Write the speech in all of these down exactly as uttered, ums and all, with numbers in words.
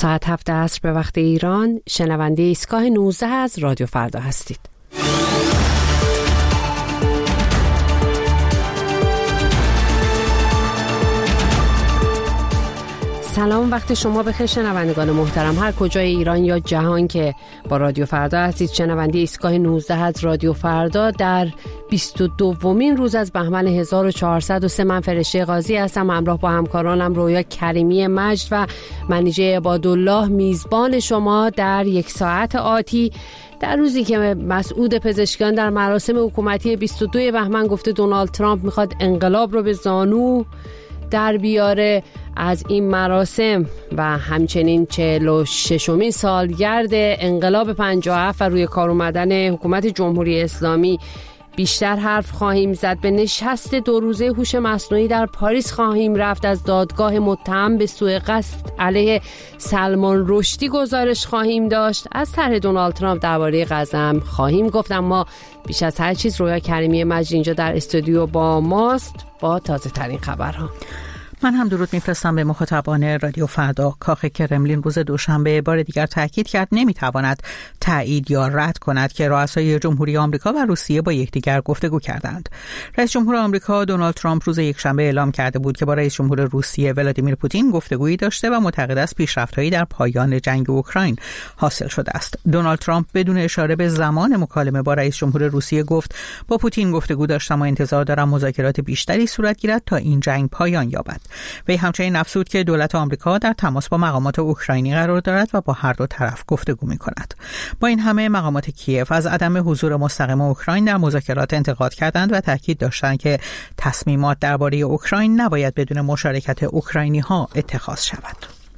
ساعت هفت عصر به وقت ایران، شنونده ایستگاه نوزده از رادیو فردا هستید. سلام، وقت شما بخیر شنوندگان محترم، هر کجای ایران یا جهان که با رادیو فردا هستید. شنونده ایستگاه نوزده از رادیو فردا در بیست و دومین روز از بهمن هزار و چهارصد و سه. من فرشته قاضی هستم، همراه با همکارانم رویا کریمی مجد و منیژه عبادالله، میزبان شما در یک ساعت آتی، در روزی که مسعود پزشکیان در مراسم حکومتی بیست و دو بهمن گفته دونالد ترامپ میخواد انقلاب رو به زانو در بیاره. از این مراسم و همچنین چهل و ششمین سالگرد انقلاب پنجاه و هفت و روی کار اومدن حکومت جمهوری اسلامی بیشتر حرف خواهیم زد. به نشست دو روزه هوش مصنوعی در پاریس خواهیم رفت. از دادگاه متهم به سوء قصد علیه سلمان رشدی گزارش خواهیم داشت. از طرح دونالد ترامپ درباره غزه هم خواهیم گفت. اما بیش از هر چیز رویا کریمی مجد اینجا در استودیو با ماست با تازه ترین خبرها. من هم درود میفرستم به مخاطبان رادیو فردا. کاخ کرملین روز دوشنبه بار دیگر تاکید کرد نمیتواند تایید یا رد کند که رؤسای جمهوری آمریکا و روسیه با یکدیگر گفتگو کردند. رئیس جمهور آمریکا دونالد ترامپ روز یکشنبه اعلام کرده بود که با رئیس جمهور روسیه ولادیمیر پوتین گفتگویی داشته و معتقد است پیشرفت‌هایی در پایان جنگ اوکراین حاصل شده است. دونالد ترامپ بدون اشاره به زمان مکالمه با رئیس جمهور روسیه گفت با پوتین گفتگو داشتم و انتظار دارم مذاکرات بیشتری صورت گیرد تا این جنگ پایان یابد. وی همچنین افزود که دولت آمریکا در تماس با مقامات اوکراینی قرار دارد و با هر دو طرف گفتگو می‌کند. با این همه مقامات کیف از عدم حضور مستقیم اوکراین در مذاکرات انتقاد کردند و تاکید داشتند که تصمیمات درباره اوکراین نباید بدون مشارکت اوکراینی‌ها اتخاذ شود.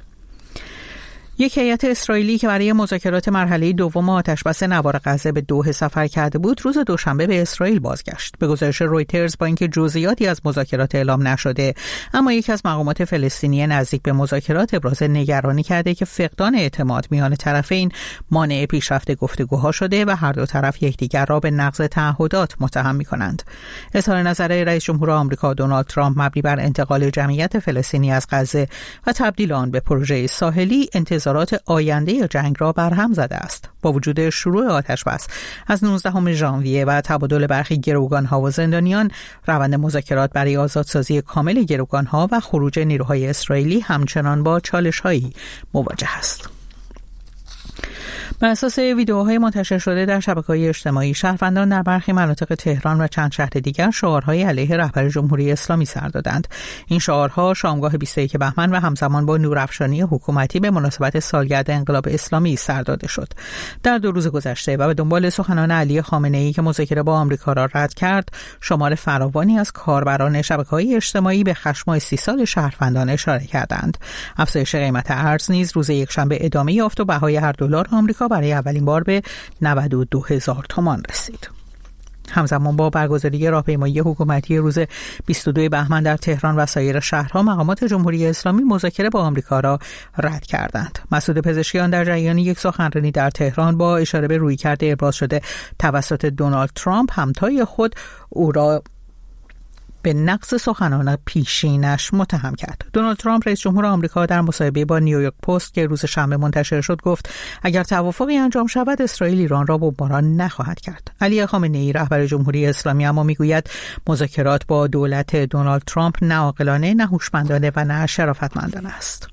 یک هیئت اسرائیلی که برای مذاکرات مرحله دوم آتشبس نوار غزه به دوحه سفر کرده بود، روز دوشنبه به اسرائیل بازگشت. به گزارش رویترز با اینکه جزئیاتی از مذاکرات اعلام نشده، اما یکی از مقامات فلسطینی نزدیک به مذاکرات ابراز نگرانی کرده که فقدان اعتماد میان طرفین مانع پیشرفت گفتگوها شده و هر دو طرف یکدیگر را به نقض تعهدات متهم می‌کنند. اظهار نظر رئیس جمهور آمریکا دونالد ترامپ مبنی بر انتقال جمعیت فلسطینی از غزه و تبدیل آن به پروژه ساحلی انتظارات آینده جنگ را برهم زده است. با وجود شروع آتشبس از نوزدهم ژانویه و تبادل برخی گروگان‌ها و زندانیان، روند مذاکرات برای آزادسازی کامل گروگان‌ها و خروج نیروهای اسرائیلی همچنان با چالش‌هایی مواجه است. بر اساس ویدیوهای منتشر شده در شبکه‌های اجتماعی، شهروندان در برخی مناطق تهران و چند شهر دیگر شعارهای علیه رهبر جمهوری اسلامی سر دادند. این شعارها شامگاه بیست و یک بهمن و همزمان با نورافشانی حکومتی به مناسبت سالگرد انقلاب اسلامی سر داده شد. در دو روز گذشته و به دنبال سخنان علی خامنه‌ای که مذاکره با آمریکا را رد کرد، شمار فراوانی از کاربران شبکه‌های اجتماعی به خشم و استیصال شهروندان اشاره کردند. افزایش قیمت ارز نیز روز یکشنبه ادامه یافت و بهای هر دلار آمریکا برای اولین بار به نود و دو هزار تومان رسید. همزمان با برگزاری راهپیمایی حکومتی روز بیست و دو بهمن در تهران و سایر شهرها، مقامات جمهوری اسلامی مذاکره با آمریکا را رد کردند. مسعود پزشکیان در جریان یک سخنرانی در تهران با اشاره به رویکرد ابراز شده توسط دونالد ترامپ همتای خود او را به نقض سخنان پیشینش متهم کرد. دونالد ترامپ رئیس جمهور آمریکا در مصاحبه با نیویورک پست که روز شنبه منتشر شد گفت اگر توافقی انجام شود اسرائیل ایران را بمباران نخواهد کرد. علی خامنه‌ای رهبر جمهوری اسلامی اما میگوید مذاکرات با دولت دونالد ترامپ نه عاقلانه، نه هوشمندانه و نه شرافتمندانه است.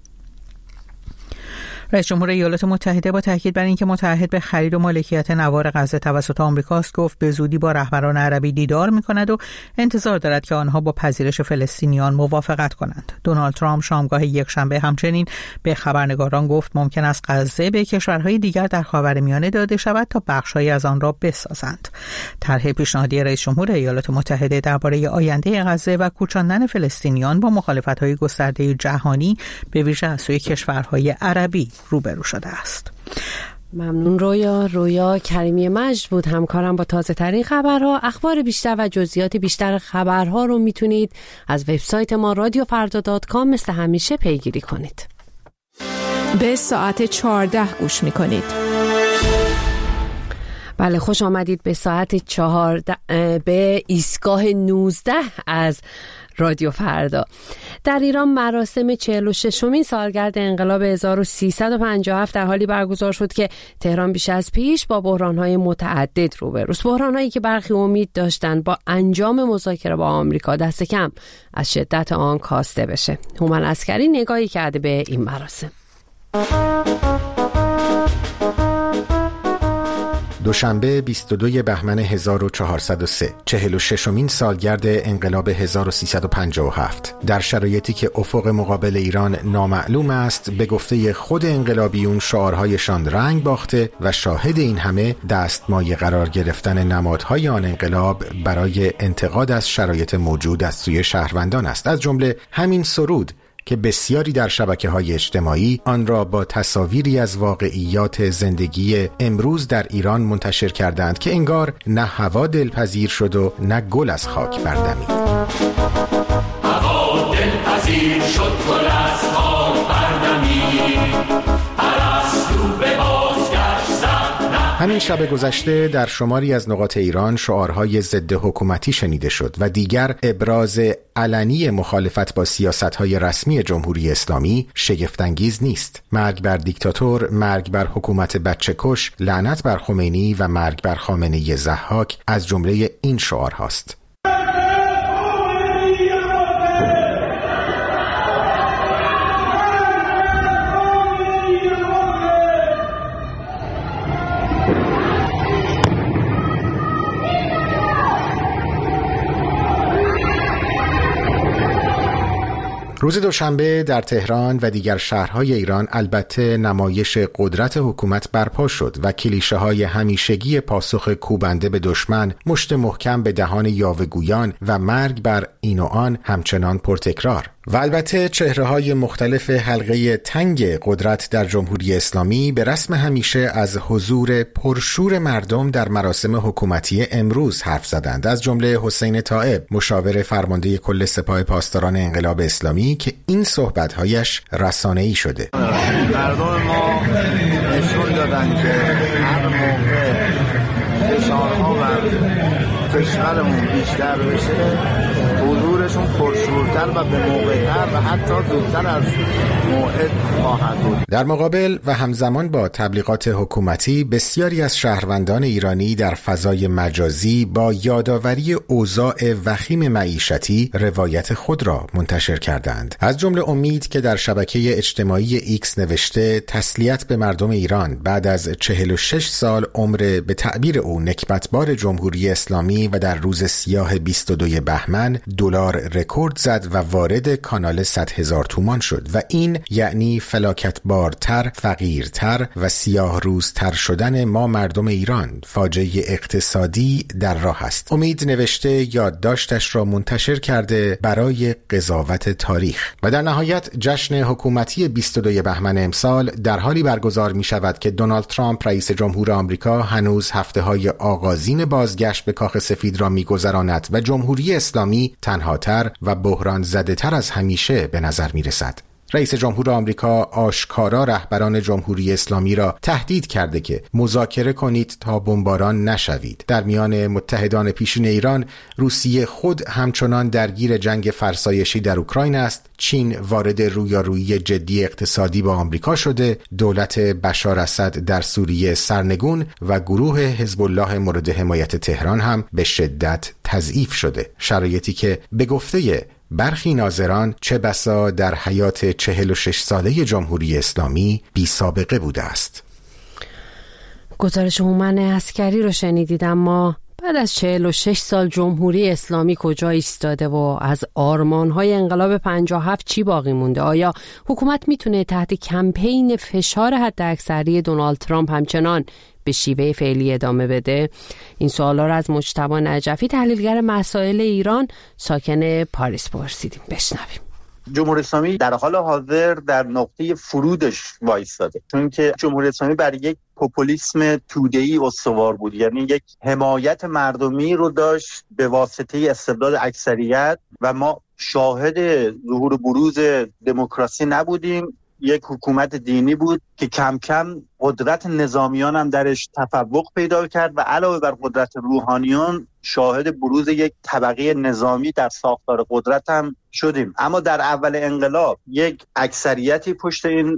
رئیس جمهور ایالات متحده با تاکید بر اینکه متعهد به خرید و مالکیت نوار غزه توسط آمریکاست گفت به زودی با رهبران عربی دیدار می‌کند و انتظار دارد که آنها با پذیرش فلسطینیان موافقت کنند. دونالد ترامپ شامگاه یکشنبه همچنین به خبرنگاران گفت ممکن است غزه به کشورهای دیگر در خاورمیانه داده شود تا بخش‌هایی از آن را بسازند. طرح پیشنهادی رئیس جمهور ایالات متحده درباره آینده غزه و کوچاندن فلسطینیان با مخالفت‌های گسترده جهانی به ویژه از سوی کشورهای عربی روبرو شده است. ممنون رویا. رویا کریمی مجد بود همکارم با تازه ترین خبرها. اخبار بیشتر و جزئیات بیشتر خبرها رو میتونید از وبسایت ما رادیو فردا دات کام مثل همیشه پیگیری کنید. به ساعت چهارده گوش میکنید. بله، خوش آمدید به ساعت چهارده به ایستگاه نوزده از رادیو فردا. در ایران مراسم چهل و ششمین سالگرد انقلاب هزار و سیصد و پنجاه و هفت در حالی برگزار شد که تهران بیش از پیش با بحران‌های متعدد روبروست. بحران‌هایی که برخی امید داشتند با انجام مذاکره با آمریکا دست کم از شدت آن کاسته بشه. هومن عسکری نگاهی کرده به این مراسم. دوشنبه بیست و دوم بهمن هزار و چهارصد و سه، چهل و ششمین سالگرد انقلاب هزار و سیصد و پنجاه و هفت. در شرایطی که افق مقابل ایران نامعلوم است، به گفته خود انقلابیون شعارهایشان رنگ باخته و شاهد این همه دستمایه قرار گرفتن نمادهای آن انقلاب برای انتقاد از شرایط موجود از سوی شهروندان است. از جمله همین سرود که بسیاری در شبکه‌های اجتماعی آن را با تصاویری از واقعیات زندگی امروز در ایران منتشر کردند که انگار نه هوا دلپذیر شد و نه گل از خاک بردمید. هوا دلپذیر شد، گل از خاک بردمید. همین شب گذشته در شماری از نقاط ایران شعارهای ضد حکومتی شنیده شد و دیگر ابراز علنی مخالفت با سیاستهای رسمی جمهوری اسلامی شگفت‌انگیز نیست. مرگ بر دیکتاتور، مرگ بر حکومت بچه‌کش، لعنت بر خمینی و مرگ بر خامنه‌ای ضحاک از جمله این شعارهاست. روز دوشنبه در تهران و دیگر شهرهای ایران البته نمایش قدرت حکومت برپا شد و کلیشه های همیشگی پاسخ کوبنده به دشمن، مشت محکم به دهان یاوه‌گویان و مرگ بر این و آن همچنان پرتکرار. و البته چهره‌های مختلف حلقه تنگ قدرت در جمهوری اسلامی به رسم همیشه از حضور پرشور مردم در مراسم حکومتی امروز حرف زدند، از جمله حسین طائب، مشاور فرمانده کل سپاه پاسداران انقلاب اسلامی که این صحبت‌هایش رسانه‌ای شده. مردم ما نشون دادن که هر موقع فشارها بر کشورمون بیشتر بشه حضورشون پرشورتر و به موقع‌تر و حتی زودتر از موعد خواهد بود. در مقابل و همزمان با تبلیغات حکومتی، بسیاری از شهروندان ایرانی در فضای مجازی با یادآوری اوضاع وخیم معیشتی روایت خود را منتشر کردند. از جمله امید که در شبکه اجتماعی ایکس نوشته تسلیت به مردم ایران بعد از چهل و شش سال عمر به تعبیر او نکبتبار جمهوری اسلامی و در روز سیاه بیست و دوم بهمن دلار رکورد زد و وارد کانال صد هزار تومان شد و این یعنی فلاکتبارتر، فقیرتر و سیاه روزتر شدن ما مردم ایران. فاجعه اقتصادی در راه است. امید نوشته یادداشتش را منتشر کرده برای قضاوت تاریخ. و در نهایت جشن حکومتی بیست و دوم بهمن امسال در حالی برگزار می شود که دونالد ترامپ رئیس جمهور آمریکا هنوز هفته های آغازین بازگشت به کاخ سفید را می گذراند و جمهوری اسلامی تنهاتر و بحران زده تر از همیشه به نظر می رسد. رئیس جمهور آمریکا آشکارا رهبران جمهوری اسلامی را تهدید کرده که مذاکره کنید تا بمباران نشوید. در میان متحدان پیشین ایران، روسیه خود همچنان درگیر جنگ فرسایشی در اوکراین است. چین وارد رویارویی جدی اقتصادی با آمریکا شده. دولت بشار اسد در سوریه سرنگون و گروه حزب الله مورد حمایت تهران هم به شدت تضعیف شده. شرایطی که به گفته برخی ناظران چه بسا در حیات چهل و شش ساله جمهوری اسلامی بی سابقه بوده است. گزارش هومن عسکری رو شنیدید. اما بعد از چهل و شش سال جمهوری اسلامی کجا ایستاده و از آرمان‌های انقلاب پنجاه و هفت چی باقی مونده؟ آیا حکومت میتونه تحت کمپین فشار حداکثری دونالد ترامپ همچنان به شیوه فعلی ادامه بده؟ این سوالا را از مجتبی نجفی، تحلیلگر مسائل ایران ساکن پاریس پرسیدیم. بشنویم. جمهوری اسلامی در حال حاضر در نقطه فرودش وایستاده، چون که جمهوری اسلامی بر یک پوپولیسم توده‌ای استوار بود، یعنی یک حمایت مردمی رو داشت به واسطه استبداد اکثریت و ما شاهد ظهور بروز دموکراسی نبودیم. یک حکومت دینی بود که کم کم قدرت نظامیان هم درش تفوق پیدا کرد و علاوه بر قدرت روحانیون شاهد بروز یک طبقه نظامی در ساختار قدرت هم شدیم. اما در اول انقلاب یک اکثریتی پشت این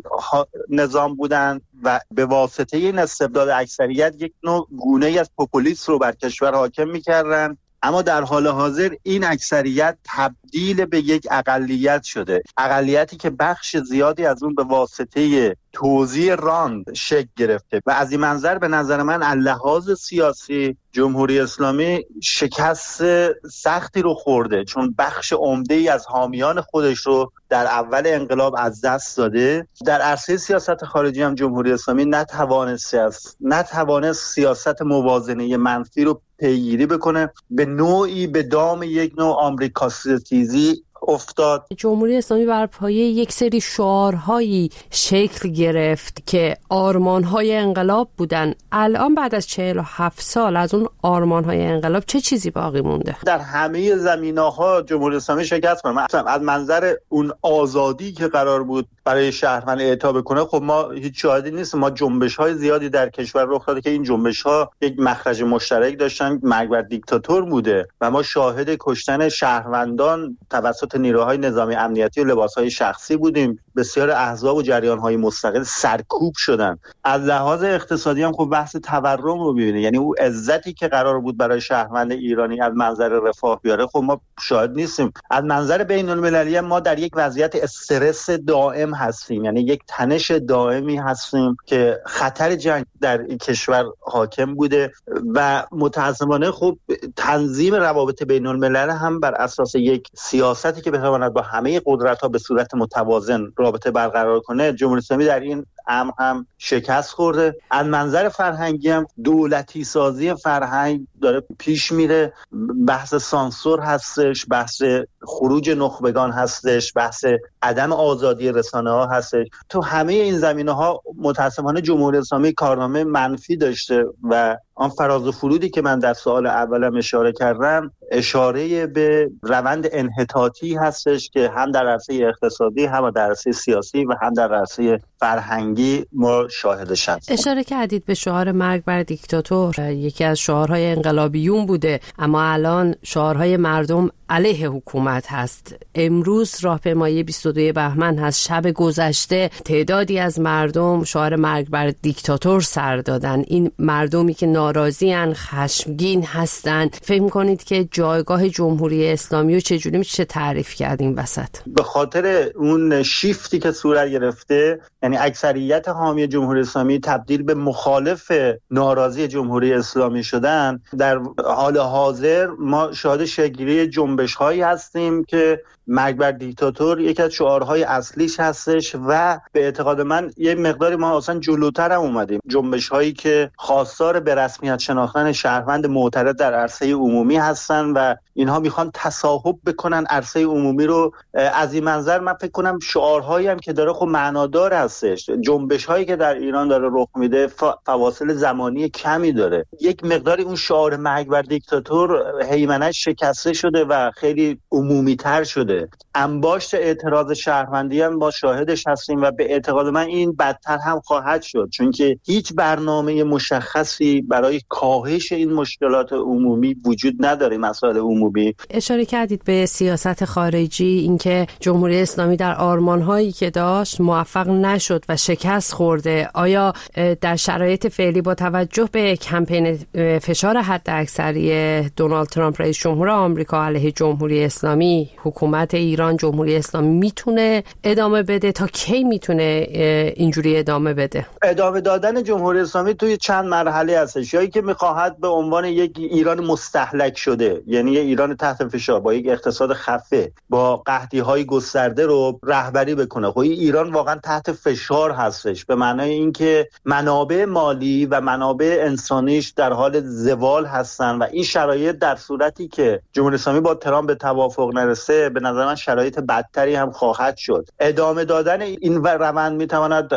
نظام بودند و به واسطه این استبداد اکثریت یک نوع گونه‌ای از پوپولیسم رو بر کشور حاکم می‌کردند. اما در حال حاضر این اکثریت تبدیل به یک اقلیت شده، اقلیتی که بخش زیادی از اون به واسطه توزیع راند شکل گرفته و از این منظر به نظر من از لحاظ سیاسی جمهوری اسلامی شکست سختی رو خورده، چون بخش عمده‌ای از حامیان خودش رو در اول انقلاب از دست داده. در عرصه سیاست خارجی هم جمهوری اسلامی نتوانست نتوانست سیاست موازنه منفی رو پیگیری بکنه، به نوعی به دام یک نوع آمریکاستیزی افتاد. جمهوری اسلامی بر پایه یک سری شعارهایی شکل گرفت که آرمانهای انقلاب بودن. الان بعد از چهل و هفت سال از اون آرمانهای انقلاب چه چیزی باقی مونده؟ در همه زمینه‌ها جمهوری اسلامی شکست خورد. مثلا از منظر اون آزادی که قرار بود برای شهروند اعطا بکنه، خب ما هیچ شاهدی نیستیم. ما جنبش‌های زیادی در کشور رخ داده که این جنبش‌ها یک مخرج مشترک داشتن، مرگ بر دیکتاتور بوده و ما شاهد کشتن شهروندان توسط نیروهای نظامی امنیتی و لباسهای شخصی بودیم. بسیار احزاب و جریان‌های مستقل سرکوب شدن. از لحاظ اقتصادی هم خب بحث تورم رو ببینید، یعنی او عزتی که قرار بود برای شهروند ایرانی از منظر رفاه بیاره، خب ما شاهد نیستیم. از منظر بین‌المللی ما در یک وضعیت استرس دائم هستیم، یعنی یک تنش دائمی هستیم که خطر جنگ در این کشور حاکم بوده و متأسفانه خب تنظیم روابط بین‌الملل هم بر اساس یک سیاستی که بتواند با همه قدرت‌ها به صورت متوازن رابطه برقرار کنه، جمهوری اسلامی در این امر هم شکست خورده. از منظر فرهنگی هم دولتی سازی فرهنگ داره پیش میره، بحث سانسور هستش، بحث خروج نخبگان هستش، بحث عدم آزادی رسانه ها هستش. تو همه این زمینه ها متاسفانه جمهوری اسلامی کارنامه منفی داشته و آن فراز و فرودی که من در سوال اولم اشاره کردم اشاره به روند انحطاطی هستش که هم در عرصه اقتصادی، هم در عرصه سیاسی و هم در عرصه فرهنگی ما شاهدش هستیم. اشاره کردید به شعار مرگ بر دیکتاتور، یکی از شعارهای انقلابیون بوده، اما الان شعارهای مردم علیه حکومت هست. امروز راهپیمایی بیست و دو بهمن هست. شب گذشته تعدادی از مردم شعار مرگ بر دیکتاتور سر دادن. این مردمی که ناراضی‌اند، خشمگین هستند، فکر می‌کنید که جایگاه جمهوری اسلامی رو چجوری میشه تعریف کرد این وسط؟ به خاطر اون شیفتی که صورت گرفته، یعنی اکثریت حامی جمهوری اسلامی تبدیل به مخالف ناراضی جمهوری اسلامی شدن. در حال حاضر ما شاهد شکل‌گیری جنبش‌هایی هستیم که مرگ بر دیکتاتور یکی از شعارهای اصلیش هستش و به اعتقاد من یه مقداری ما اصلا جلوتر هم اومدیم. جنبش‌هایی که خواستار به رسمیت شناختن شهروند معترض در عرصه عمومی هستن و اینها میخوان تصاحب بکنن عرصه عمومی رو. از این منظر من فکر کنم شعارهایی هم که داره خب معنادار هستش. جنبش‌هایی که در ایران داره رخ میده فواصل زمانی کمی داره. یک مقداری اون شعار مرگ بر دیکتاتور هیمنش شکسته شده و خیلی عمومی‌تر شده. انباشت اعتراض شهروندی هم با شاهدش هستیم و به اعتقاد من این بدتر هم خواهد شد، چون که هیچ برنامه مشخصی برای کاهش این مشکلات عمومی وجود نداره. مسائل عمومی اشاره کردید به سیاست خارجی، اینکه جمهوری اسلامی در آرمان‌هایی که داشت موفق نشد و شکست خورده. آیا در شرایط فعلی با توجه به کمپین فشار حداکثری دونالد ترامپ رئیس جمهور آمریکا علیه جمهوری اسلامی، حکومت ایران، جمهوری اسلامی میتونه ادامه بده؟ تا کی میتونه اینجوری ادامه بده؟ ادامه دادن جمهوری اسلامی توی چند مرحله هستش. یایی که میخواهد به عنوان یک ایران مستهلک شده، یعنی یه ایران تحت فشار با یک اقتصاد خفه، با قحطی‌های گسترده رو رهبری بکنه. خب ایران واقعا تحت فشار هستش، به معنای اینکه منابع مالی و منابع انسانیش در حال زوال هستن و این شرایط در صورتی که جمهوری اسلامی با ترامپ به توافق نرسه به نظر من شرایط بدتری هم خواهد شد. ادامه دادن این روند میتواند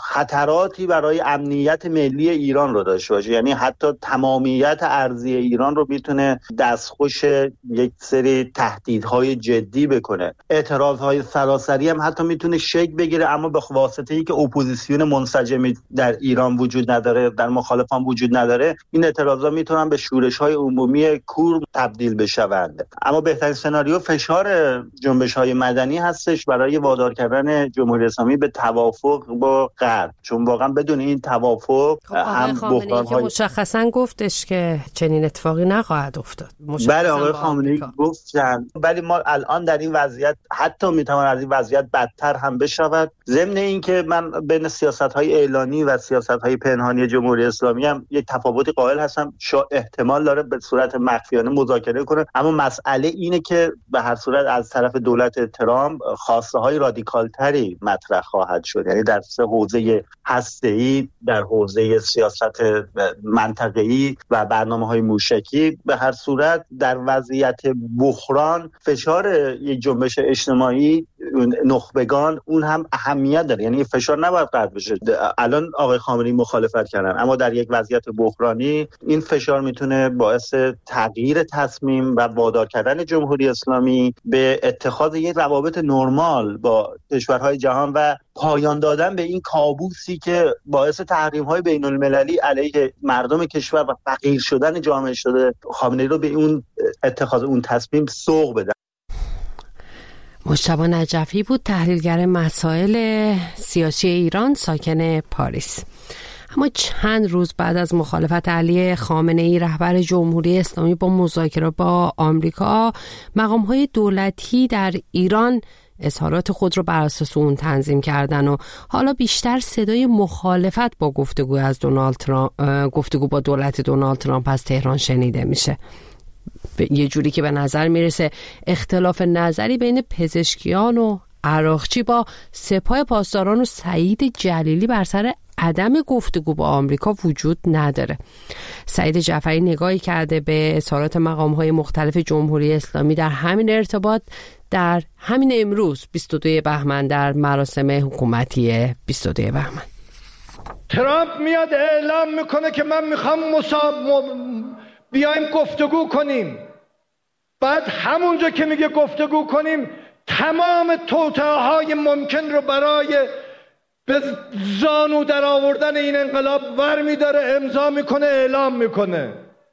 خطراتی برای امنیت ملی ایران رو داشته باشه، یعنی حتی تمامیت ارضی ایران رو میتونه دستخوش یک سری تهدیدهای جدی بکنه. اعتراضهای سراسری هم حتی میتونه شکل بگیره، اما به واسطه واسطه ای که اپوزیسیون منسجمی در ایران وجود نداره، در مخالفان وجود نداره، این اعتراضا میتونن به شورش‌های عمومی کور تبدیل بشوند. اما بهترین سناریو فشار جنبش‌های مدنی هستش برای وادار کردن جمهوری اسلامی به توافق با غرب، چون واقعا بدون این توافق هم بحران‌های که مشخصا گفتش که چنین اتفاقی نخواهد افتاد. بله آقای خامنه‌ای گفتن، ولی ما الان در این وضعیت حتی میتواند از این وضعیت بدتر هم بشود. ضمن اینکه من بین سیاست‌های اعلانی و سیاست‌های پنهانی جمهوری اسلامی هم یک تفاوتی قائل هستم. احتمال داره به صورت مخفیانه مذاکره کنه، اما مسئله اینه که به هر صورت از طرف دولت ترامپ خواسته‌های رادیکال‌تری مطرح خواهد شد، یعنی در سه حوزه هسته‌ای، در حوزه سیاست منطقه‌ای و برنامه‌های موشکی. به هر صورت در وضعیت بحران فشار یک جنبش اجتماعی نخبگان اون هم اهمیت داره، یعنی فشار نباید قطع بشه. الان آقای خامنه‌ای مخالفت کردن، اما در یک وضعیت بحرانی این فشار میتونه باعث تغییر تصمیم و وادار کردن جمهوری اسلامی به اتخاذ یک روابط نرمال با کشورهای جهان و پایان دادن به این کابوسی که باعث تحریم‌های بین‌المللی علیه مردم کشور و فقیر شدن جامعه شده. خامنه‌ای رو به اون اتخاذ اون تصمیم سوق بده. مجتبی نجفی بود، تحلیلگر مسائل سیاسی ایران، ساکن پاریس. اما چند روز بعد از مخالفت علی خامنه‌ای رهبر جمهوری اسلامی با مذاکره با آمریکا، مقام‌های دولتی در ایران اظهارات خود رو بر اساس اون تنظیم کردن و حالا بیشتر صدای مخالفت با گفتگو از دونالد ترامپ، گفتگو با دولت دونالد ترامپ از تهران شنیده میشه. یه جوری که به نظر میرسه اختلاف نظری بین پزشکیان و عراقچی با سپاه پاسداران و سعید جلیلی بر سر عدم گفتگو با آمریکا وجود نداره. سعید جعفری نگاهی کرده به اظهارات مقام‌های مختلف جمهوری اسلامی در همین ارتباط در همین امروز بیست و دوم بهمن در مراسم حکومتی بیست و دوم بهمن. ترامپ میاد اعلام میکنه که من میخوام مصاب بیایم گفتگو کنیم. بعد همونجا که میگه گفتگو کنیم تمام توطئه‌های ممکن رو برای به زانو در آوردن این انقلاب ور میداره، امضا میکنه، اعلام میکنه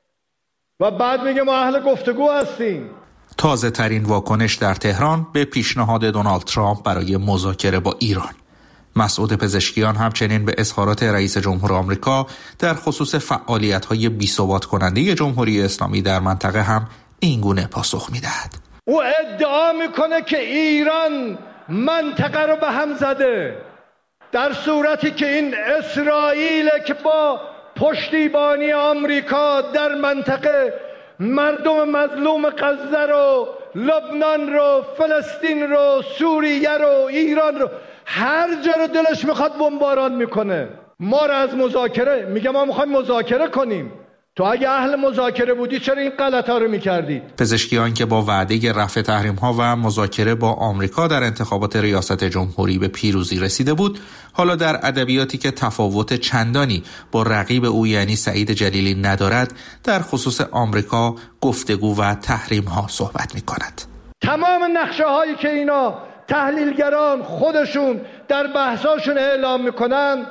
و بعد میگه ما اهل گفتگو هستیم. تازه ترین واکنش در تهران به پیشنهاد دونالد ترامپ برای مذاکره با ایران. مسعود پزشکیان همچنین به اظهارات رئیس جمهور آمریکا در خصوص فعالیت‌های بی‌ثبات کننده جمهوری اسلامی در منطقه هم این گونه پاسخ می‌دهد. او ادعا میکنه که ایران منطقه رو به هم زده، در صورتی که این اسرائیل که با پشتیبانی آمریکا در منطقه مردم مظلوم غزه رو، لبنان رو، فلسطین رو، سوریه رو، ایران رو، هر جا رو دلش میخواد بمباران میکنه. ما رو از مذاکره میگه ما میخوایم مذاکره کنیم. تو اگه اهل مذاکره بودی چرا این غلطا رو میکردید؟ پزشکیان که با وعده رفع تحریم‌ها و مذاکره با آمریکا در انتخابات ریاست جمهوری به پیروزی رسیده بود، حالا در ادبیاتی که تفاوت چندانی با رقیب او یعنی سعید جلیلی ندارد، در خصوص آمریکا، گفتگو و تحریم‌ها صحبت می‌کند. تمام نقشه‌هایی که اینا تحلیلگران خودشون در بحثاشون اعلام میکنن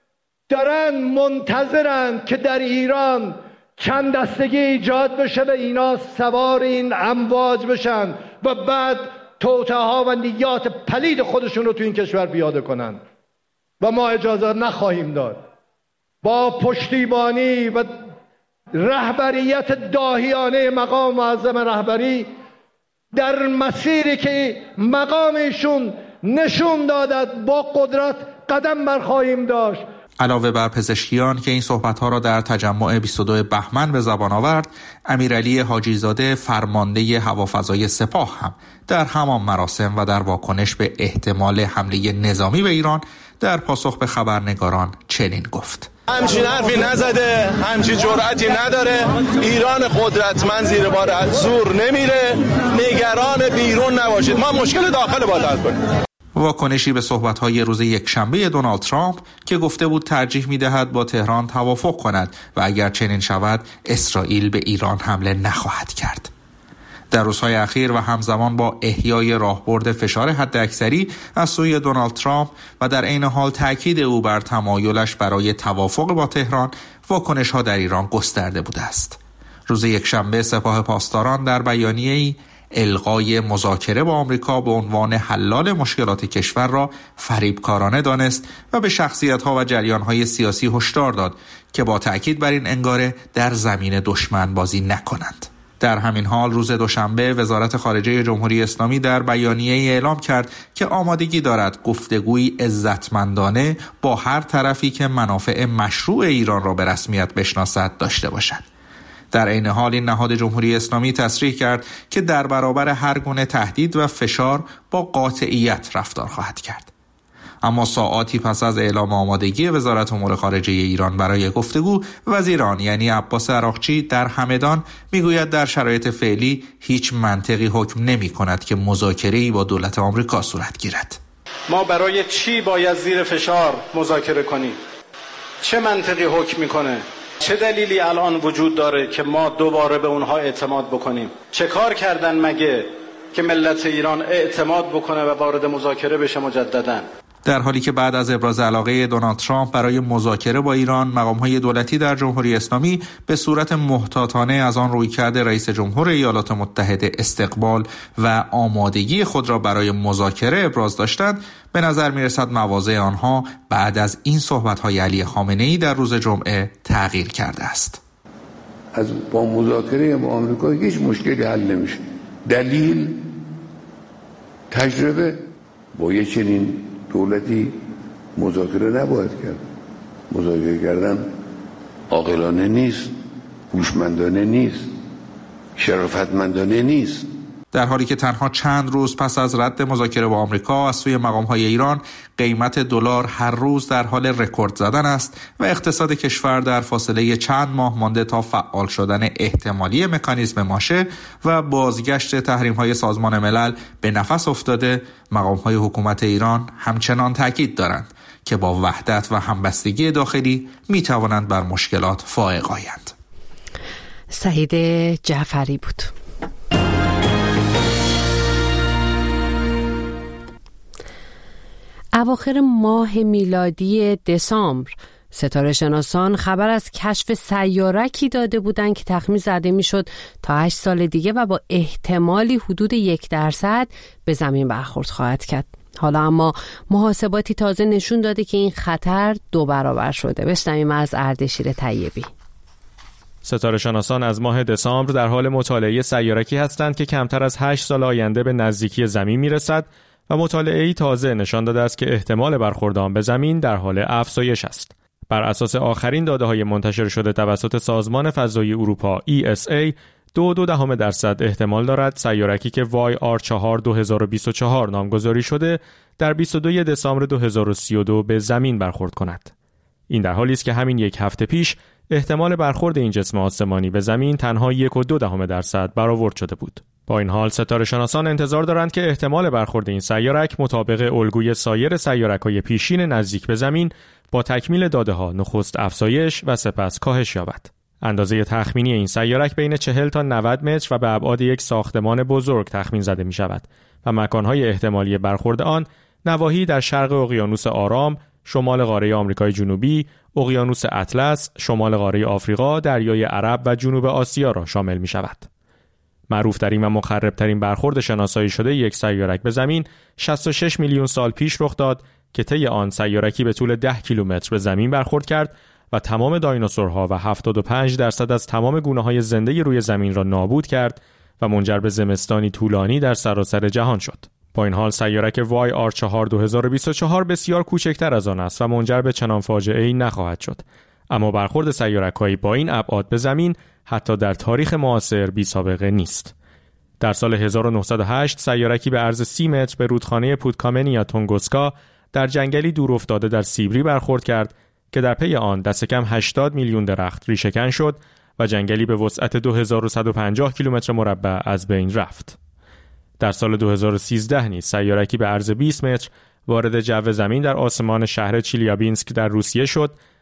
دارن منتظرن که در ایران چند دستگی ایجاد بشه و اینا سوار این امواج بشن و بعد توطئه‌ها و نیات پلید خودشون رو تو این کشور پیاده کنن و ما اجازه نخواهیم داد. با پشتیبانی و رهبریت داهیانه مقام معظم رهبری در مسیری که مقامشون نشون دادد با قدرت قدم برخواهیم داشت. علاوه بر پزشکیان که این صحبت‌ها را در تجمع بیست و دوم بهمن به زبان آورد، امیرعلی حاجی‌زاده فرمانده هوافضای سپاه هم در همان مراسم و در واکنش به احتمال حمله نظامی به ایران در پاسخ به خبرنگاران چنین گفت: همچین حرفی نزده، همچین جرأتی نداره. ایران قدرتمند زیر بار زور نمیره. نگران بیرون نباشید، ما مشکل داخل باید حل کنیم. واکنشی به صحبت‌های روز یکشنبه دونالد ترامپ که گفته بود ترجیح می‌دهد با تهران توافق کند و اگر چنین شود اسرائیل به ایران حمله نخواهد کرد. در روزهای اخیر و همزمان با احیای راهبرد فشار حداکثری از سوی دونالد ترامپ و در عین حال تاکید او بر تمایلش برای توافق با تهران، واکنش‌ها در ایران گسترده بوده است. روز یکشنبه سپاه پاسداران در بیانیه‌ای الغای مذاکره با آمریکا به عنوان حلال مشکلات کشور را فریبکارانه دانست و به شخصیت‌ها و جریان‌های سیاسی هشدار داد که با تأکید بر این انگاره در زمین دشمن بازی نکنند. در همین حال روز دوشنبه وزارت خارجه جمهوری اسلامی در بیانیه‌ای اعلام کرد که آمادگی دارد گفتگویی عزتمندانه با هر طرفی که منافع مشروع ایران را به رسمیت بشناسد داشته باشد. در عین حال این نهاد جمهوری اسلامی تصریح کرد که در برابر هر گونه تهدید و فشار با قاطعیت رفتار خواهد کرد. اما ساعاتی پس از اعلام آمادگی وزارت امور خارجه ایران برای گفتگو، وزیر آن یعنی عباس عراقچی در همدان میگوید در شرایط فعلی هیچ منطقی حکم نمی کند که مذاکره‌ای با دولت آمریکا صورت گیرد. ما برای چی باید زیر فشار مذاکره کنیم؟ چه منطقی حکم میکنه؟ چه دلیلی الان وجود داره که ما دوباره به اونها اعتماد بکنیم؟ چه کار کردن مگه که ملت ایران اعتماد بکنه و وارد مذاکره بشه مجدداً؟ در حالی که بعد از ابراز علاقه دونالد ترامپ برای مذاکره با ایران، مقام‌های دولتی در جمهوری اسلامی به صورت محتاطانه از آن رویکرد رئیس جمهور ایالات متحده استقبال و آمادگی خود را برای مذاکره ابراز داشتند، به نظر می‌رسد مواضع آنها بعد از این صحبت‌های علی خامنه‌ای در روز جمعه تغییر کرده است. از با مذاکره با آمریکا هیچ مشکلی حل نمیشه. دلیل تجربه با یه چنین دولتی مذاکره نباید کرد. مذاکره کردن عاقلانه نیست، هوشمندانه نیست، شرافتمندانه نیست. در حالی که تنها چند روز پس از رد مذاکره با آمریکا از سوی مقام‌های ایران، قیمت دلار هر روز در حال رکورد زدن است و اقتصاد کشور در فاصله چند ماه مانده تا فعال شدن احتمالی مکانیزم ماشه و بازگشت تحریم‌های سازمان ملل به نفس افتاده، مقام‌های حکومت ایران همچنان تاکید دارند که با وحدت و همبستگی داخلی می‌توانند بر مشکلات فائق آیند. سعید جعفری بود. اواخر ماه میلادی دسامبر ستاره شناسان خبر از کشف سیارکی داده بودند که تخمین زده میشد تا هشت سال دیگه و با احتمالی حدود یک درصد به زمین برخورد خواهد کرد. حالا اما محاسباتی تازه نشون داده که این خطر دو برابر شده. بشنویم از اردشیر طیبی. ستاره شناسان از ماه دسامبر در حال مطالعه سیارکی هستند که کمتر از هشت سال آینده به نزدیکی زمین میرسد و مطالعه‌ای تازه نشان داده است که احتمال برخورد آن به زمین در حال افزایش است. بر اساس آخرین داده‌های منتشر شده توسط سازمان فضایی اروپا ای اس ای، دو دو دهم درصد احتمال دارد سیارکی که وای آر چهار دو هزار و بیست و چهار نامگذاری شده در بیست و دوم دسامبر دو هزار و سی و دو به زمین برخورد کند. این در حالی است که همین یک هفته پیش احتمال برخورد این جسم آسمانی به زمین تنها یک و دو دهم درصد برآورد شده بود. با این حال ستاره شناسان انتظار دارند که احتمال برخورد این سیارک مطابق الگوی سایر سیارک‌های پیشین نزدیک به زمین با تکمیل داده‌ها نخست افزایش و سپس کاهش یابد. اندازه تخمینی این سیارک بین چهل تا نود متر و به ابعاد یک ساختمان بزرگ تخمین زده می شود و مکان‌های احتمالی برخورد آن نواحی در شرق اقیانوس آرام، شمال قاره آمریکای جنوبی، اقیانوس اطلس، شمال قاره آفریقا، دریای عرب و جنوب آسیا را شامل می شود. معروف‌ترین و مخرب‌ترین برخورد شناسایی شده یک سیارک به زمین شصت و شش میلیون سال پیش رخ داد که طی آن سیارکی به طول ده کیلومتر به زمین برخورد کرد و تمام دایناسورها و هفتاد و پنج درصد از تمام گونه‌های زنده روی زمین را نابود کرد و منجر به زمستانی طولانی در سراسر جهان شد. با این حال سیارک وای آر چهار دو هزار و بیست و چهار بسیار کوچکتر از آن است و منجر به چنان فاجعه‌ای نخواهد شد. اما برخورد سیارک‌هایی با این ابعاد به زمین حتی در تاریخ معاصر بی سابقه نیست. در سال هزار و نهصد و هشت سیارکی به عرض سی متر به رودخانه پودکامنیا تونگوسکا در جنگلی دور افتاده در سیبری برخورد کرد که در پی آن دست کم هشتاد میلیون درخت ریشه‌کن شد و جنگلی به وسعت دو هزار و صد و پنجاه کیلومتر مربع از بین رفت. در سال دو هزار و سیزده نیز سیارکی به عرض بیست متر وارد جو زمین در آسمان شهر چیلیابینسک در روسیه شد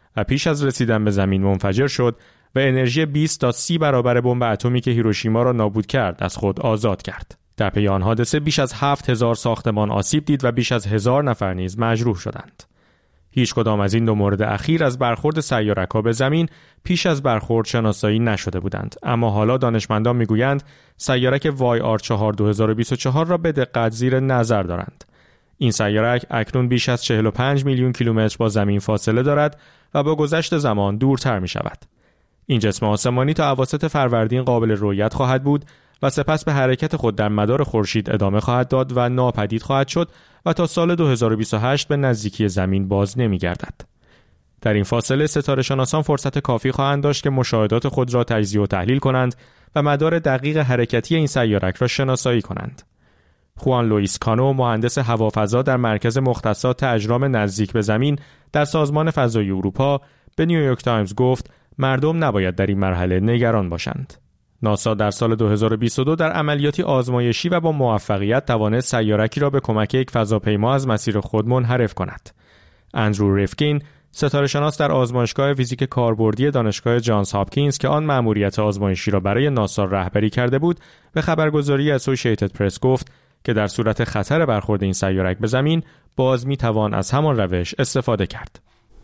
و پیش از رسیدن به زمین منفجر شد و انرژی بیست تا سی برابر بمب اتمی که هیروشیما را نابود کرد از خود آزاد کرد. در پی آن حادثه بیش از هفت هزار ساختمان آسیب دید و بیش از هزار نفر نیز مجروح شدند. هیچ کدام از این دو مورد اخیر از برخورد سیارک‌ها به زمین پیش از برخورد شناسایی نشده بودند، اما حالا دانشمندان میگویند سیارک وای آر چهار دو هزار و بیست و چهار را به دقت زیر نظر دارند. این سیارک اکنون بیش از چهل و پنج میلیون کیلومتر با زمین فاصله دارد و با گذشت زمان دورتر می شود. این جسم آسمانی تا اواسط فروردین قابل رؤیت خواهد بود و سپس به حرکت خود در مدار خورشید ادامه خواهد داد و ناپدید خواهد شد و تا سال دو هزار و بیست و هشت به نزدیکی زمین باز نمی گردد. در این فاصله ستاره شناسان فرصت کافی خواهند داشت که مشاهدات خود را تجزیه و تحلیل کنند و مدار دقیق حرکتی این سیارک را شناسایی کنند. خوان لوئیس کانو، مهندس هوافضا در مرکز مختصات اجرام نزدیک به زمین در سازمان فضایی اروپا، به نیویورک تایمز گفت مردم نباید در این مرحله نگران باشند. ناسا در سال دو هزار و بیست و دو در عملیاتی آزمایشی و با موفقیت توانست سیارکی را به کمک یک فضاپیما از مسیر خود منحرف کند. اندرو ریفکین، ستاره‌شناس در آزمایشگاه فیزیک کاربردی دانشگاه جانز هاپکینز که آن مأموریت آزمایشی را برای ناسا رهبری کرده بود، به خبرگزاری اسوسییتد پرس گفت که در صورت خطر برخورد این سیارک به زمین باز میتوان از همان روش استفاده کرد.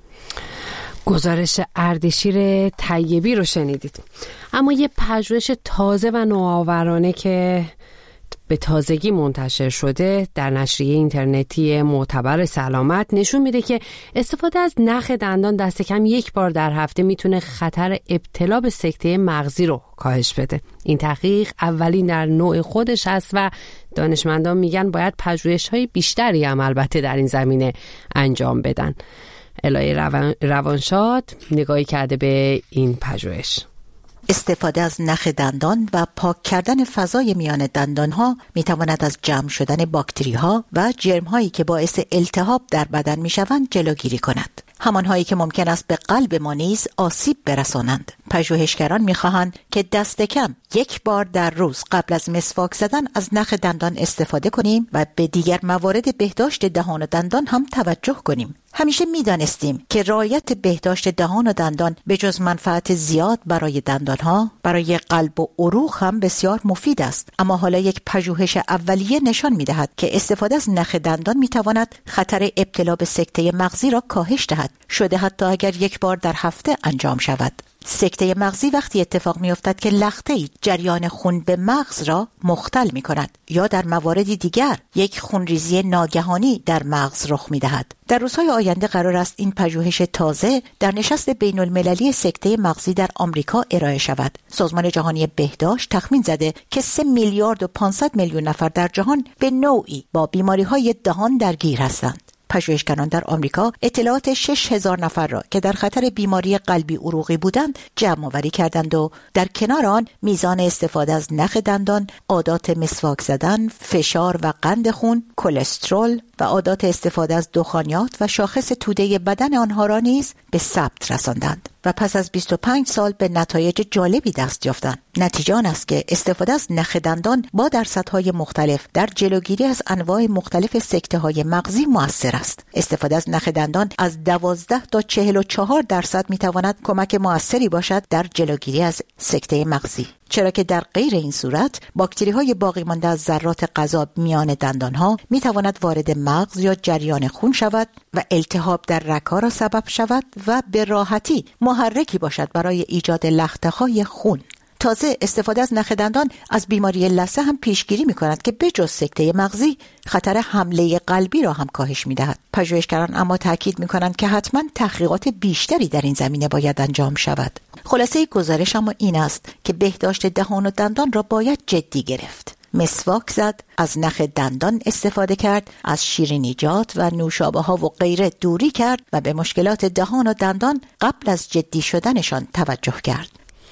گزارش اردشیر طیبی رو شنیدید. اما یه پژوهش تازه و نوآورانه که به تازگی منتشر شده در نشریه اینترنتی معتبر سلامت نشون میده که استفاده از نخ دندان دست کم یک بار در هفته میتونه خطر ابتلا به سکته مغزی رو کاهش بده. این تحقیق اولین در نوع خودش است و دانشمندان میگن باید پژوهش‌های بیشتری هم البته در این زمینه انجام بدن. الهه روان... روانشاد نگاهی کرده به این پژوهش. استفاده از نخ دندان و پاک کردن فضای میان دندانها می تواند از جمع شدن باکتری ها و جرم هایی که باعث التهاب در بدن می شوند جلوگیری کند. همان هایی که ممکن است به قلب ما نیز آسیب برسانند. پژوهشگران می خواهند که دست کم یک بار در روز قبل از مسواک زدن از نخ دندان استفاده کنیم و به دیگر موارد بهداشت دهان و دندان هم توجه کنیم. همیشه می دانستیم که رعایت بهداشت دهان و دندان به جز منفعت زیاد برای دندانها، برای قلب و عروق هم بسیار مفید است. اما حالا یک پژوهش اولیه نشان می دهد که استفاده از نخ دندان می تواند خطر ابتلا به سکته مغزی را کاهش دهد، شده حتی اگر یک بار در هفته انجام شود. سکته مغزی وقتی اتفاق می افتد که لخته‌ای جریان خون به مغز را مختل می کند یا در مواردی دیگر یک خونریزی ناگهانی در مغز رخ می دهد. در روزهای آینده قرار است این پژوهش تازه در نشست بین المللی سکته مغزی در آمریکا ارائه شود. سازمان جهانی بهداشت تخمین زده که سه میلیارد و پانصد میلیون نفر در جهان به نوعی با بیماری‌های دهان درگیر هستند. پژوهشگران در آمریکا اطلاعات شش هزار نفر را که در خطر بیماری قلبی عروقی بودند جمع آوری کردند و در کنار آن میزان استفاده از نخ دندان، عادات مسواک زدن، فشار و قند خون، کلسترول و عادات استفاده از دخانیات و شاخص توده بدن آنها را نیز به ثبت رساندند و پس از بیست و پنج سال به نتایج جالبی دست یافتند. نتیجه آن است که استفاده از نخ دندان با درصدهای مختلف در جلوگیری از انواع مختلف سکته‌های مغزی مؤثر است. استفاده از نخ دندان از دوازده تا چهل و چهار درصد میتواند کمک مؤثری باشد در جلوگیری از سکته مغزی، چرا که در غیر این صورت باکتری های باقی مانده از ذرات غذا میان دندان ها می تواند وارد مغز یا جریان خون شود و التهاب در رگ‌ها را سبب شود و به راحتی محرکی باشد برای ایجاد لخته های خون. تازه استفاده از نخ دندان از بیماری لثه هم پیشگیری می کند که به جز سکته مغزی خطر حمله قلبی را هم کاهش می دهد. پژوهشگران اما تاکید می کنند که حتما تحقیقات بیشتری در این زمینه باید انجام شود. خلاصه گزارش اما این است که بهداشت دهان و دندان را باید جدی گرفت. مسواک زد، از نخ دندان استفاده کرد، از شیرینیجات و نوشابه ها و غیره دوری کرد و به مشکلات دهان و دندان قبل از جدی شدنشان توجه کرد.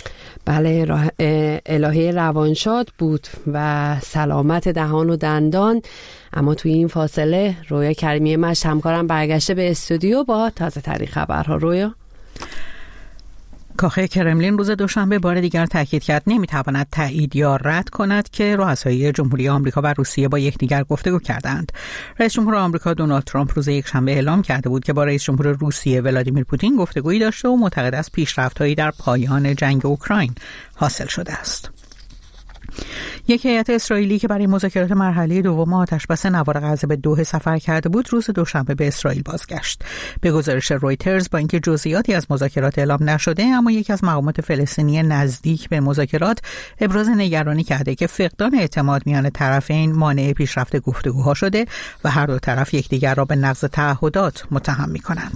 بله، الهه روانشاد بود و سلامت دهان و دندان. اما توی این فاصله رویا کریمی مشت همکارم برگشته به استودیو با تازه ترین خبرها. رویا؟ کاخ کرملین روز دوشنبه بار دیگر تاکید کرد نمیتواند تایید یا رد کند که رؤسای جمهوری آمریکا و روسیه با یکدیگر گفتگو کردند. رئیس جمهور آمریکا دونالد ترامپ روز یکشنبه اعلام کرده بود که با رئیس جمهور روسیه ولادیمیر پوتین گفتگویی داشته و معتقد است پیشرفت‌هایی در پایان جنگ اوکراین حاصل شده است. یک هیئت اسرائیلی که برای مذاکرات مرحله دوم آتشبس نوار غزه به دوحه سفر کرده بود روز دوشنبه به اسرائیل بازگشت. به گزارش رویترز با اینکه جزئیاتی از مذاکرات اعلام نشده، اما یکی از مقامات فلسطینی نزدیک به مذاکرات ابراز نگرانی کرده که فقدان اعتماد میان طرفین مانع پیشرفت گفتگوها شده و هر دو طرف یکدیگر را به نقض تعهدات متهم می‌کنند.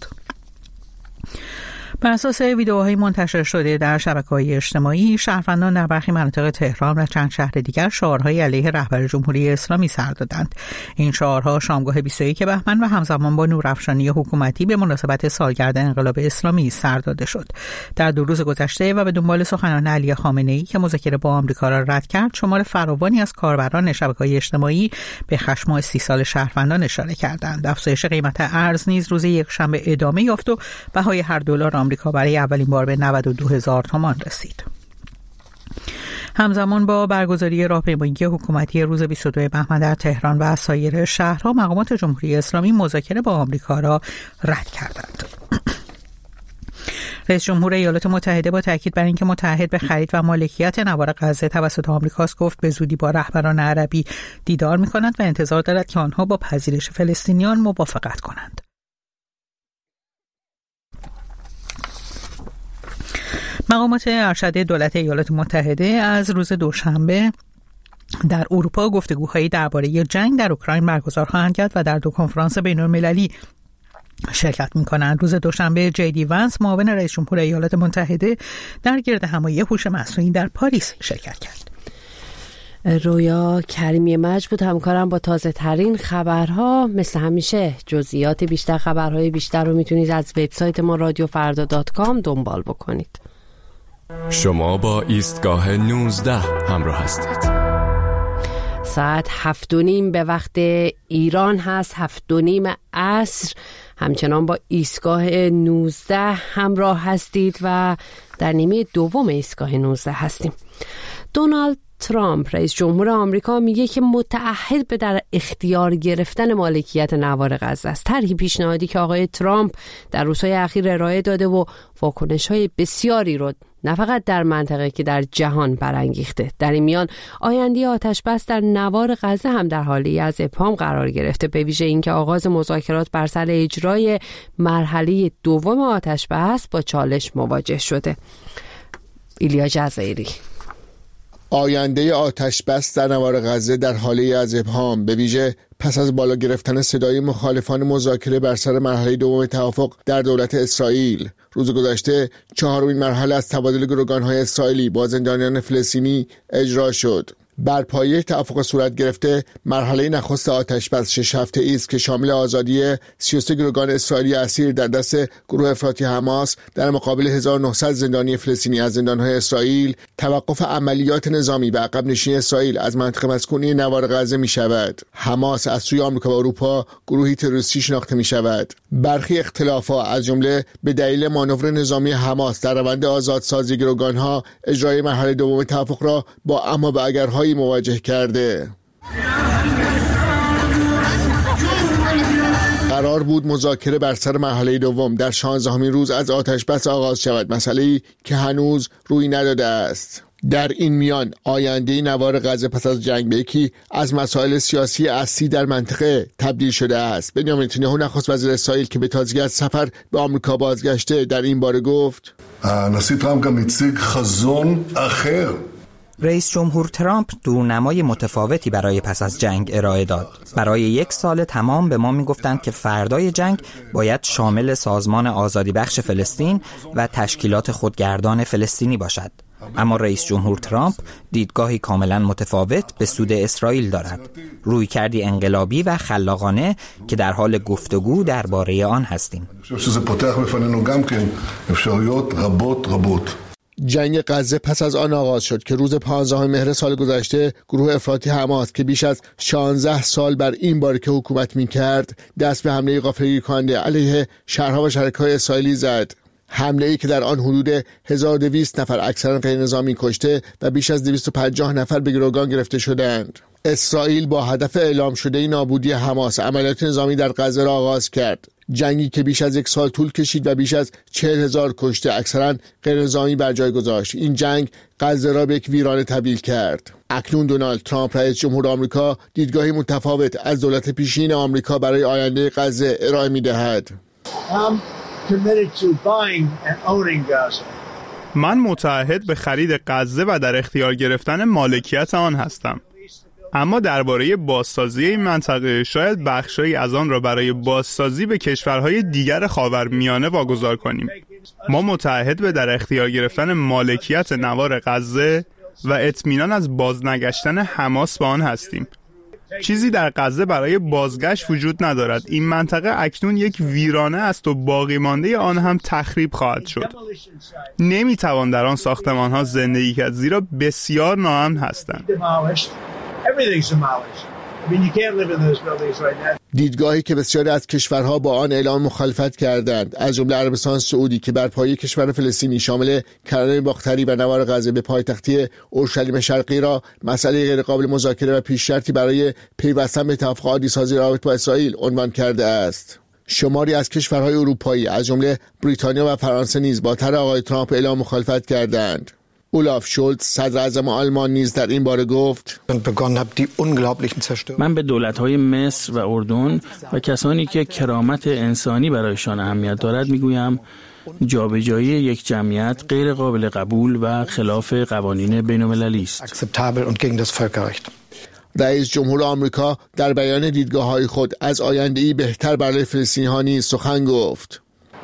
بر اساس ویدئوهای منتشر شده در شبکه‌های اجتماعی، شهروندان در برخی مناطق تهران و چند شهر دیگر شعارهای علیه رهبر جمهوری اسلامی سر دادند. این شعارها شامگاه بیست و یک بهمن و همزمان با نورافشانی حکومتی به مناسبت سالگرد انقلاب اسلامی سر داده شد. در دو روز گذشته و به دنبال سخنان علی خامنه‌ای که مذاکره با آمریکا را رد کرد، شمار فراوانی از کاربران شبکه‌های اجتماعی به خشم و استیصال شهروندان اشاره کردند. افزایش قیمت ارز نیز روز یکشنبه ادامه یافت و بهای هر دلار آمریکا برای اولین بار به نود و دو هزار تومان رسید. همزمان با برگزاری راهپیمایی حکومتی روز بیست و دو بهمن در تهران و سایر شهرها، مقامات جمهوری اسلامی مذاکره با آمریکا را رد کردند. رئیس جمهور ایالات متحده با تاکید بر اینکه متعهد به خرید و مالکیت نوار غزه توسط آمریکاست، گفت به زودی با رهبران عربی دیدار می‌کند و انتظار دارد که آنها با پذیرش فلسطینیان موافقت کنند. مقامات ارشد دولت ایالات متحده از روز دوشنبه در اروپا گفتگوهایی درباره جنگ در اوکراین برگزار خواهند کرد و در دو کنفرانس بین‌المللی شرکت می‌کنند. روز دوشنبه جی دی ونس، معاون رئیس جمهور ایالات متحده، در گردهمایی هوش مصنوعی در پاریس شرکت کرد. رویا کریمی مجد بود همکارم با تازه ترین خبرها. مثل همیشه جزئیات بیشتر، خبرهای بیشتر رو میتونید از وبسایت ما رادیو فردا دات کام دنبال بکنید. شما با ایستگاه نوزده همراه هستید. ساعت هفت و نیم به وقت ایران هست، هفت و نیم عصر. همچنان با ایستگاه نوزده همراه هستید و در نیمه دوم ایستگاه نوزده هستیم. دونالد ترامپ رئیس جمهور آمریکا میگه که متعهد به در اختیار گرفتن مالکیت نوار غزه است. طرحی پیشنهادی که آقای ترامپ در روزهای اخیر ارائه داده و واکنش‌های بسیاری رو نه فقط در منطقه که در جهان برانگیخته. در این میان آینده آتشبس در نوار غزه هم در حالی از ابهام قرار گرفته، به ویژه اینکه آغاز مذاکرات بر سر اجرای مرحله دوم آتشبس با چالش مواجه شده. ایلیا جزایری. آینده آتشبس در نوار غزه در حاله از ابهام، به ویژه پس از بالا گرفتن صدای مخالفان مذاکره بر سر مرحله دوم توافق در دولت اسرائیل. روز گذشته چهارمین مرحله از تبادل گروگان‌های اسرائیلی با زندانیان فلسطینی اجرا شد. بر پایه توافق صورت گرفته، مرحله نخست آتشبس شش هفته‌ای است که شامل آزادی سی و سه گروگان اسرائیلی اسیر در دست گروه افراطی حماس در مقابل هزار و نهصد زندانی فلسطینی از زندان‌های اسرائیل، توقف عملیات نظامی و عقب نشینی اسرائیل از منطقه مسکونی نوار غزه می‌شود. حماس از سوی آمریکا و اروپا گروهی تروریستی شناخته می‌شود. برخی اختلافات از جمله به دلیل مانور نظامی حماس در روند آزادسازی گروگان‌ها، اجرای مرحله دوم توافق را با اما و اگرهای مواجه کرده. قرار بود مذاکره بر سر مرحله دوم در شانزدهمین روز از آتشبس آغاز شود، مسئله‌ای که هنوز روی نداده است. در این میان آینده نوار غزه پس از جنگ به یکی از مسائل سیاسی اصلی در منطقه تبدیل شده است. بنیامین نتانیاهو نخست وزیر اسرائیل که به تازگی از سفر به آمریکا بازگشته در این باره گفت: הנשיא טראמפ גם הציג חזון אחר. رئیس جمهور ترامپ دورنمای متفاوتی برای پس از جنگ ارائه داد. برای یک سال تمام به ما میگفتند که فردای جنگ باید شامل سازمان آزادی بخش فلسطین و تشکیلات خودگردان فلسطینی باشد. اما رئیس جمهور ترامپ دیدگاهی کاملا متفاوت به سود اسرائیل دارد. رویکردی انقلابی و خلاقانه که در حال گفتگو درباره آن هستیم. جنگ غزه پس از آن آغاز شد که روز پانزدهم مهر سال گذشته گروه افراطی حماس که بیش از شانزده سال بر این باریکه حکومت می‌کرد، دست به حمله غافلگیر کننده علیه شهرها و شهرک‌های اسرائیلی زد. حمله‌ای که در آن حدود هزار و دویست نفر اکثرا غیرنظامی کشته و بیش از دویست و پنجاه نفر به گروگان گرفته شدند. اسرائیل با هدف اعلام شده نابودی حماس عملیات نظامی در غزه را آغاز کرد. جنگی که بیش از یک سال طول کشید و بیش از چهل هزار کشته اکثرا غیرنظامی بر جای گذاشت. این جنگ غزه را به یک ویرانه تبدیل کرد. اکنون دونالد ترامپ رئیس جمهور آمریکا دیدگاهی متفاوت از دولت پیشین آمریکا برای آینده غزه ارائه می‌دهد. من متعهد به خرید غزه و در اختیار گرفتن مالکیت آن هستم. اما درباره بازسازی این منطقه شاید بخشی از آن را برای بازسازی به کشورهای دیگر خاورمیانه واگذار کنیم. ما متعهد به در اختیار گرفتن مالکیت نوار غزه و اطمینان از بازنگشتن حماس به آن هستیم. چیزی در غزه برای بازگشت وجود ندارد. این منطقه اکنون یک ویرانه است و باقی مانده آن هم تخریب خواهد شد. نمیتوان در آن ساختمان‌ها زندگی کرد زیرا بسیار ناامن هستند. دیدگاهی که بسیاری از کشورها با آن اعلام مخالفت کردند، از جمله عربستان سعودی که بر پایه کشور فلسطینی شامل کرانه باختری و نوار غزه به پایتختی اورشلیم شرقی را مسئله غیرقابل مذاکره و پیش‌شرطی برای پیوستن به توافق عادی‌سازی رابطه با اسرائیل عنوان کرده است. شماری از کشورهای اروپایی از جمله بریتانیا و فرانسه نیز با طرح آقای ترامپ اعلام مخالفت کردند. اولاف شولتز صدر اعظم آلمان نیز در این باره گفت: من به دولت‌های مصر و اردن و کسانی که کرامت انسانی برایشان اهمیت دارد میگویم جابجایی یک جمعیت غیر قابل قبول و خلاف قوانین بین‌المللی است. رئیس جمهور آمریکا در بیان دیدگاه‌های خود از آینده‌ای بهتر برای فلسطینی‌ها نیز سخن گفت.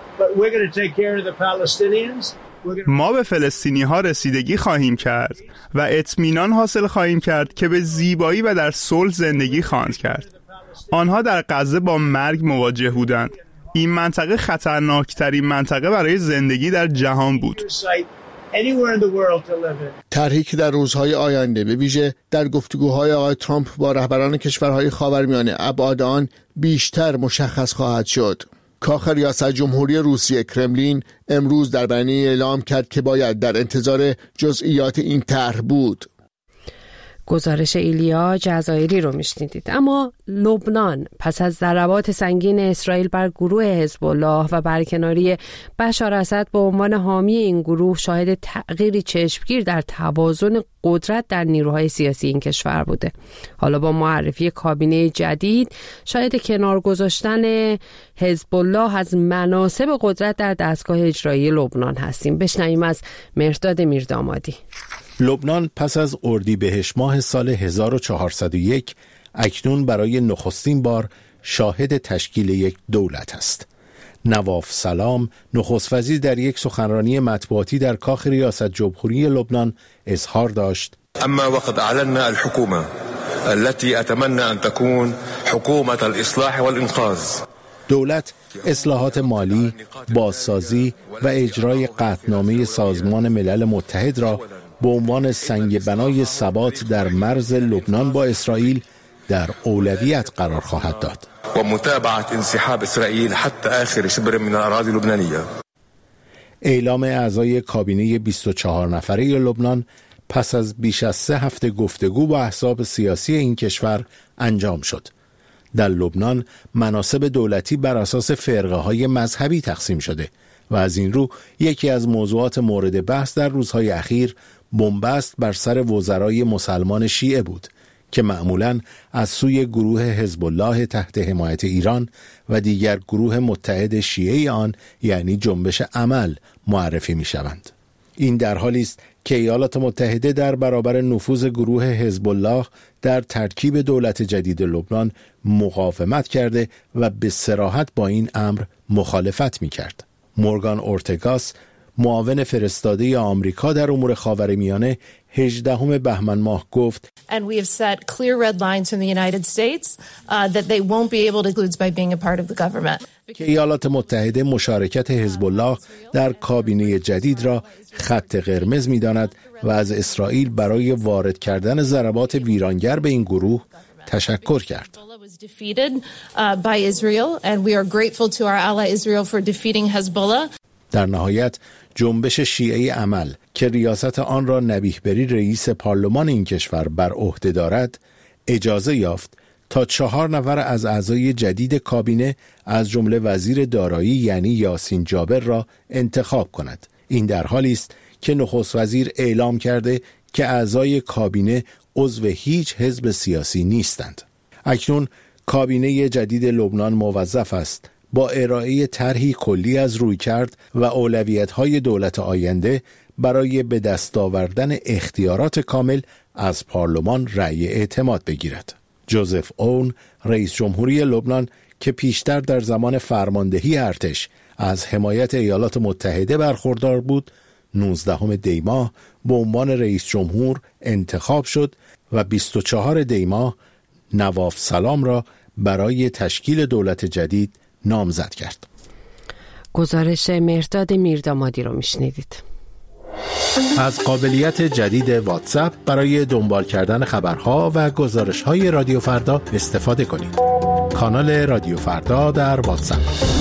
ما به فلسطینی ها رسیدگی خواهیم کرد و اطمینان حاصل خواهیم کرد که به زیبایی و در صلح زندگی خواهند کرد. آنها در غزه با مرگ مواجه بودند. این منطقه خطرناکترین منطقه برای زندگی در جهان بود. طرحی که در روزهای آینده به ویژه در گفتگوهای آقای ترامپ با رهبران کشورهای خاورمیانه ابعاد آن بیشتر مشخص خواهد شد. کاخ ریاست جمهوری روسیه کرملین امروز در بیانیه اعلام کرد که باید در انتظار جزئیات این طرح بود. گزارش ایلیا جزایری رو میشنیدید. اما لبنان پس از ضربات سنگین اسرائیل بر گروه حزب الله و برکناری بشار اسد به عنوان حامی این گروه شاهد تغییری چشمگیر در توازن قدرت در نیروهای سیاسی این کشور بوده. حالا با معرفی کابینه جدید شاید کنار گذاشتن حزب الله از مناصب قدرت در دستگاه اجرایی لبنان هستیم. بشنویم از مرداد میردامادی. لبنان پس از اردیبهشت ماه سال هزار و چهارصد و یک اکنون برای نخستین بار شاهد تشکیل یک دولت است. نواف سلام نخست وزیر در یک سخنرانی مطبوعاتی در کاخ ریاست جمهوری لبنان اظهار داشت: اما وقد اعلنا الحكومه التي اتمنى ان تكون حكومه الاصلاح والانقاذ. دولت اصلاحات مالی، بازسازی و اجرای قطعنامه سازمان ملل متحد را به عنوان سنگ بنای ثبات در مرز لبنان با اسرائیل در اولویت قرار خواهد داد. و متابعه انسحاب اسرائیل حتی آخر شبر من الاراضی اللبنانیه. اعلام اعضای کابینه بیست و چهار نفره لبنان پس از بیش از سه هفته گفتگو با احزاب سیاسی این کشور انجام شد. در لبنان مناصب دولتی بر اساس فرقه های مذهبی تقسیم شده و از این رو یکی از موضوعات مورد بحث در روزهای اخیر بنبست بر سر وزرای مسلمان شیعه بود که معمولاً از سوی گروه حزب الله تحت حمایت ایران و دیگر گروه متحد شیعه آن یعنی جنبش عمل معرفی می شوند. این در حالی است که ایالات متحده در برابر نفوذ گروه حزب الله در ترکیب دولت جدید لبنان مقاومت کرده و به صراحت با این امر مخالفت می کرد. مورگان اورتگاس معاون فرستاده آمریکا در امور خاورمیانه هجدهم بهمن ماه گفت And we have set clear red lines from the United States uh, that they won't be able to include by being a part of the government. که ایالات متحده مشارکت حزب الله در کابینه جدید را خط قرمز می‌داند و از اسرائیل برای وارد کردن ضربات ویرانگر به این گروه تشکر کرد. Defeated uh, by Israel and we are grateful to our ally Israel for defeating Hezbollah. در نهایت جنبش شیعه عمل که ریاست آن را نبیه بری رئیس پارلمان این کشور بر عهده دارد اجازه یافت تا چهار نفر از اعضای جدید کابینه از جمله وزیر دارایی یعنی یاسین جابر را انتخاب کند. این در حالی است که نخست وزیر اعلام کرده که اعضای کابینه عضو هیچ حزب سیاسی نیستند. اکنون کابینه جدید لبنان موظف است با ارائه طرحی کلی از رویکرد و اولویت‌های دولت آینده برای به دست آوردن اختیارات کامل از پارلمان رأی اعتماد بگیرد. جوزف اون، رئیس جمهوری لبنان که پیشتر در زمان فرماندهی ارتش از حمایت ایالات متحده برخوردار بود، نوزدهم دی ماه به عنوان رئیس جمهور انتخاب شد و بیست و چهارم دی ماه نواف سلام را برای تشکیل دولت جدید نامزد کرد. گزارش مهرداد میردامادی رو میشنیدید. از قابلیت جدید واتساپ برای دنبال کردن خبرها و گزارش‌های رادیو فردا استفاده کنید. کانال رادیو فردا در واتساپ.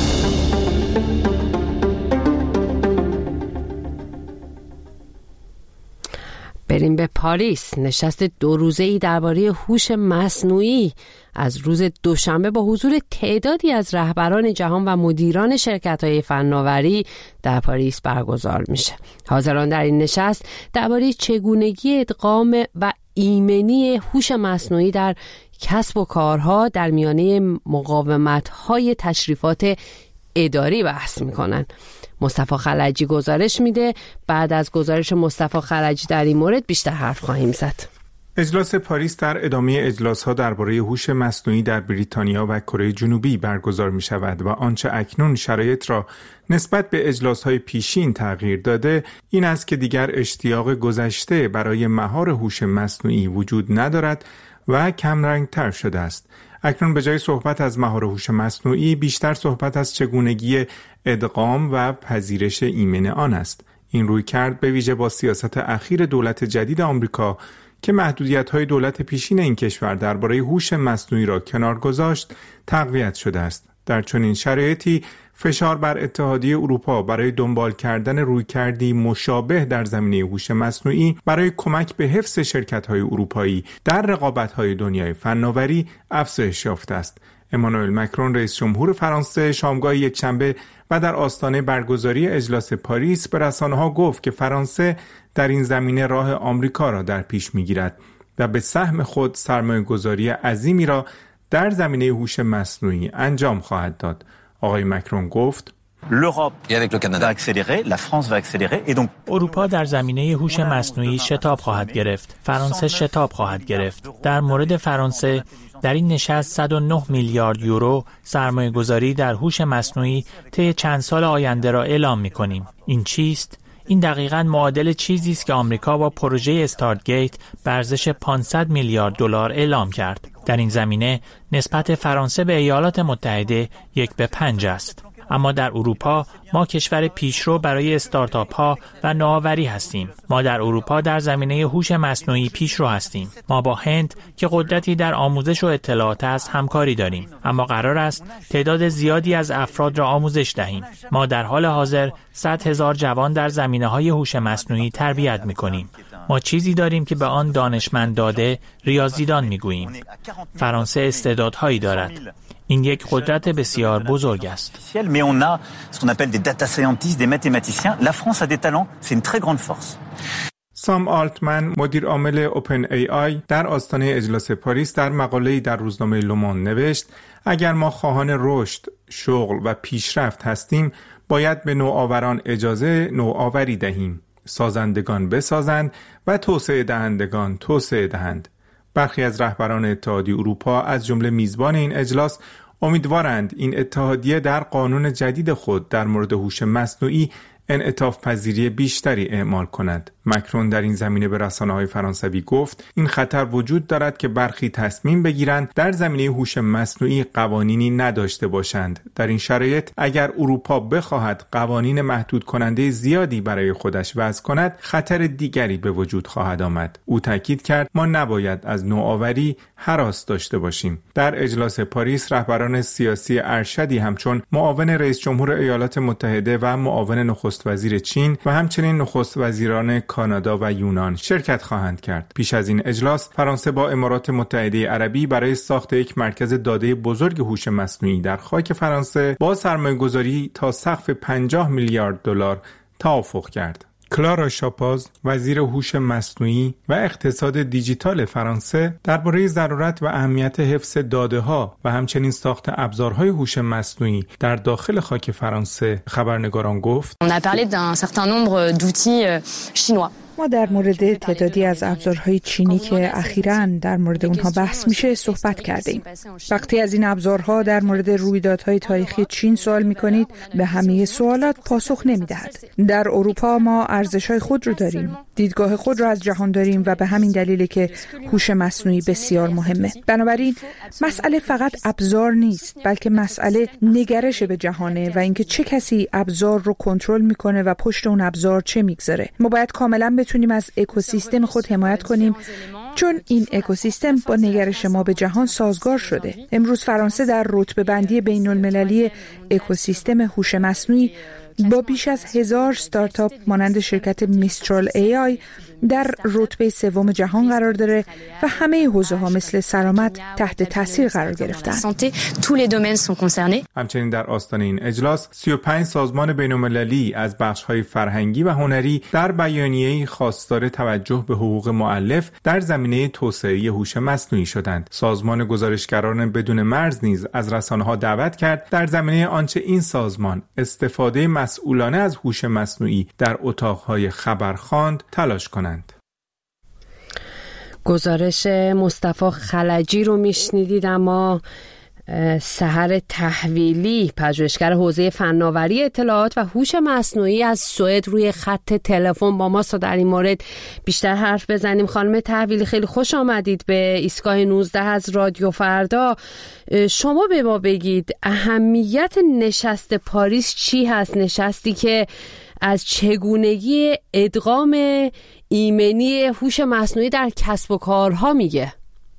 بریم به پاریس. نشست دو روزه‌ای درباره هوش مصنوعی از روز دوشنبه با حضور تعدادی از رهبران جهان و مدیران شرکت‌های فناوری در پاریس برگزار میشه. حاضران در این نشست درباره چگونگی ادغام و ایمنی هوش مصنوعی در کسب و کارها در میانه مقاومت‌های تشریفات اداری بحث میکنن. مصطفی خلجی گزارش میده. بعد از گزارش مصطفی خلجی در این مورد بیشتر حرف خواهیم زد. اجلاس پاریس در ادامه اجلاس‌ها درباره هوش مصنوعی در بریتانیا و کره جنوبی برگزار می شود و آنچه اکنون شرایط را نسبت به اجلاس‌های پیشین تغییر داده این است که دیگر اشتیاق گذشته برای مهار هوش مصنوعی وجود ندارد و کم رنگ‌تر شده است. اکنون به جای صحبت از مهار هوش مصنوعی بیشتر صحبت از چگونگی ادغام و پذیرش ایمن آن است. این رویکرد به ویژه با سیاست اخیر دولت جدید آمریکا که محدودیت‌های دولت پیشین این کشور درباره هوش مصنوعی را کنار گذاشت تقویت شده است. در چنین شرایطی فشار بر اتحادیه اروپا برای دنبال کردن رویکردی مشابه در زمینه هوش مصنوعی برای کمک به حفظ شرکت‌های اروپایی در رقابت‌های دنیای فناوری افزایش یافته است. امانوئل مکرون رئیس جمهور فرانسه شامگاه یکشنبه و در آستانه برگزاری اجلاس پاریس به رسانه‌ها گفت که فرانسه در این زمینه راه آمریکا را در پیش می‌گیرد و به سهم خود سرمایه‌گذاری عظیمی را در زمینه هوش مصنوعی انجام خواهد داد. آقای مکرون گفت اروپا در زمینه هوش مصنوعی شتاب خواهد گرفت. فرانسه شتاب خواهد گرفت. در مورد فرانسه در این نشست صد و نه میلیارد یورو سرمایه‌گذاری در هوش مصنوعی طی چند سال آینده را اعلام می‌کنیم. این چیست؟ این دقیقاً معادل چیزی است که آمریکا با پروژه استارتگیت به ارزش پانصد میلیارد دلار اعلام کرد. در این زمینه نسبت فرانسه به ایالات متحده یک به پنج است. اما در اروپا ما کشور پیشرو برای استارتاپ ها و نوآوری هستیم. ما در اروپا در زمینه هوش مصنوعی پیشرو هستیم. ما با هند که قدرتی در آموزش و اطلاعات است همکاری داریم. اما قرار است تعداد زیادی از افراد را آموزش دهیم. ما در حال حاضر صد هزار جوان در زمینه‌های هوش مصنوعی تربیت می‌کنیم. ما چیزی داریم که به آن دانشمند داده ریاضیدان می‌گوییم. فرانسه استعدادهایی دارد. این یک قدرت بسیار بزرگ است. سام آلتمن مدیر عامل اوپن ای آی در آستانه اجلاس پاریس در مقاله‌ای در روزنامه لوموند نوشت اگر ما خواهان رشد، شغل و پیشرفت هستیم باید به نوآوران اجازه نوآوری دهیم. سازندگان بسازند و توسعه دهندگان توسعه دهند. برخی از رهبران اتحادیه اروپا از جمله میزبان این اجلاس امیدوارند این اتحادیه در قانون جدید خود در مورد هوش مصنوعی انعطاف پذیری بیشتری اعمال کند. مکرون در این زمینه به رسانه‌های فرانسوی گفت این خطر وجود دارد که برخی تصمیم بگیرند در زمینه هوش مصنوعی قوانینی نداشته باشند. در این شرایط اگر اروپا بخواهد قوانین محدود کننده زیادی برای خودش وضع کند، خطر دیگری به وجود خواهد آمد. او تاکید کرد ما نباید از نوآوری هراس داشته باشیم. در اجلاس پاریس رهبران سیاسی ارشدی همچون معاون رئیس جمهور ایالات متحده و معاون نخست وزیر چین و همچنین نخست وزیران کانادا و یونان شرکت خواهند کرد. پیش از این اجلاس فرانسه با امارات متحده عربی برای ساخت یک مرکز داده بزرگ هوش مصنوعی در خاک فرانسه با سرمایه‌گذاری تا سقف پنجاه میلیارد دلار توافق کرد. کلارا شاپاز، وزیر هوش مصنوعی و اقتصاد دیجیتال فرانسه، درباره ضرورت و اهمیت حفظ داده‌ها و همچنین ساخت ابزارهای هوش مصنوعی در داخل خاک فرانسه خبرنگاران گفت: On a parlé d'un certain nombre d'outils chinois. ما در مورد تعدادی از ابزارهای چینی که اخیراً در مورد اونها بحث میشه صحبت کردیم. وقتی از این ابزارها در مورد رویدادهای تاریخی چین سوال میکنید، به همه سوالات پاسخ نمیدهد. در اروپا ما ارزش‌های خود رو داریم، دیدگاه خود رو از جهان داریم و به همین دلیله که هوش مصنوعی بسیار مهمه. بنابراین مسئله فقط ابزار نیست، بلکه مسئله نگرش به جهانه و اینکه چه کسی ابزار رو کنترل میکنه و پشت اون ابزار چه میگذاره. ما باید کاملاً بتونیم از اکوسیستم خود حمایت کنیم، چون این اکوسیستم با نگرش ما به جهان سازگار شده. امروز فرانسه در رتبه بندی بین المللی اکوسیستم هوش مصنوعی با بیش از هزار ستارتاپ مانند شرکت میسترال ای آی در رتبه سوم جهان قرار داره و همه حوزه‌ها مثل سلامت تحت تاثیر قرار گرفتن. همچنین در آستانه این اجلاس سی و پنج سازمان بین‌المللی از بخش‌های فرهنگی و هنری در بیانیه‌ای خواستار توجه به حقوق مؤلف در زمینه توسعه هوش مصنوعی شدند. سازمان گزارشگران بدون مرز نیز از رسانه‌ها دعوت کرد در زمینه آنچه این سازمان استفاده مسئولانه از هوش مصنوعی در اتاق‌های خبرخواند تلاش کنند. گزارش مصطفی خلجی رو میشنیدید. اما سحر تحویلی، پژوهشگر حوزه فناوری اطلاعات و هوش مصنوعی از سوئد، روی خط تلفن با ما، تا در این مورد بیشتر حرف بزنیم. خانم تحویلی، خیلی خوش آمدید به ایستگاه نوزده از رادیو فردا. شما به ما بگید اهمیت نشست پاریس چی هست؟ نشستی که از چگونگی ادغام ایمنی هوش مصنوعی در کسب و کارها میگه.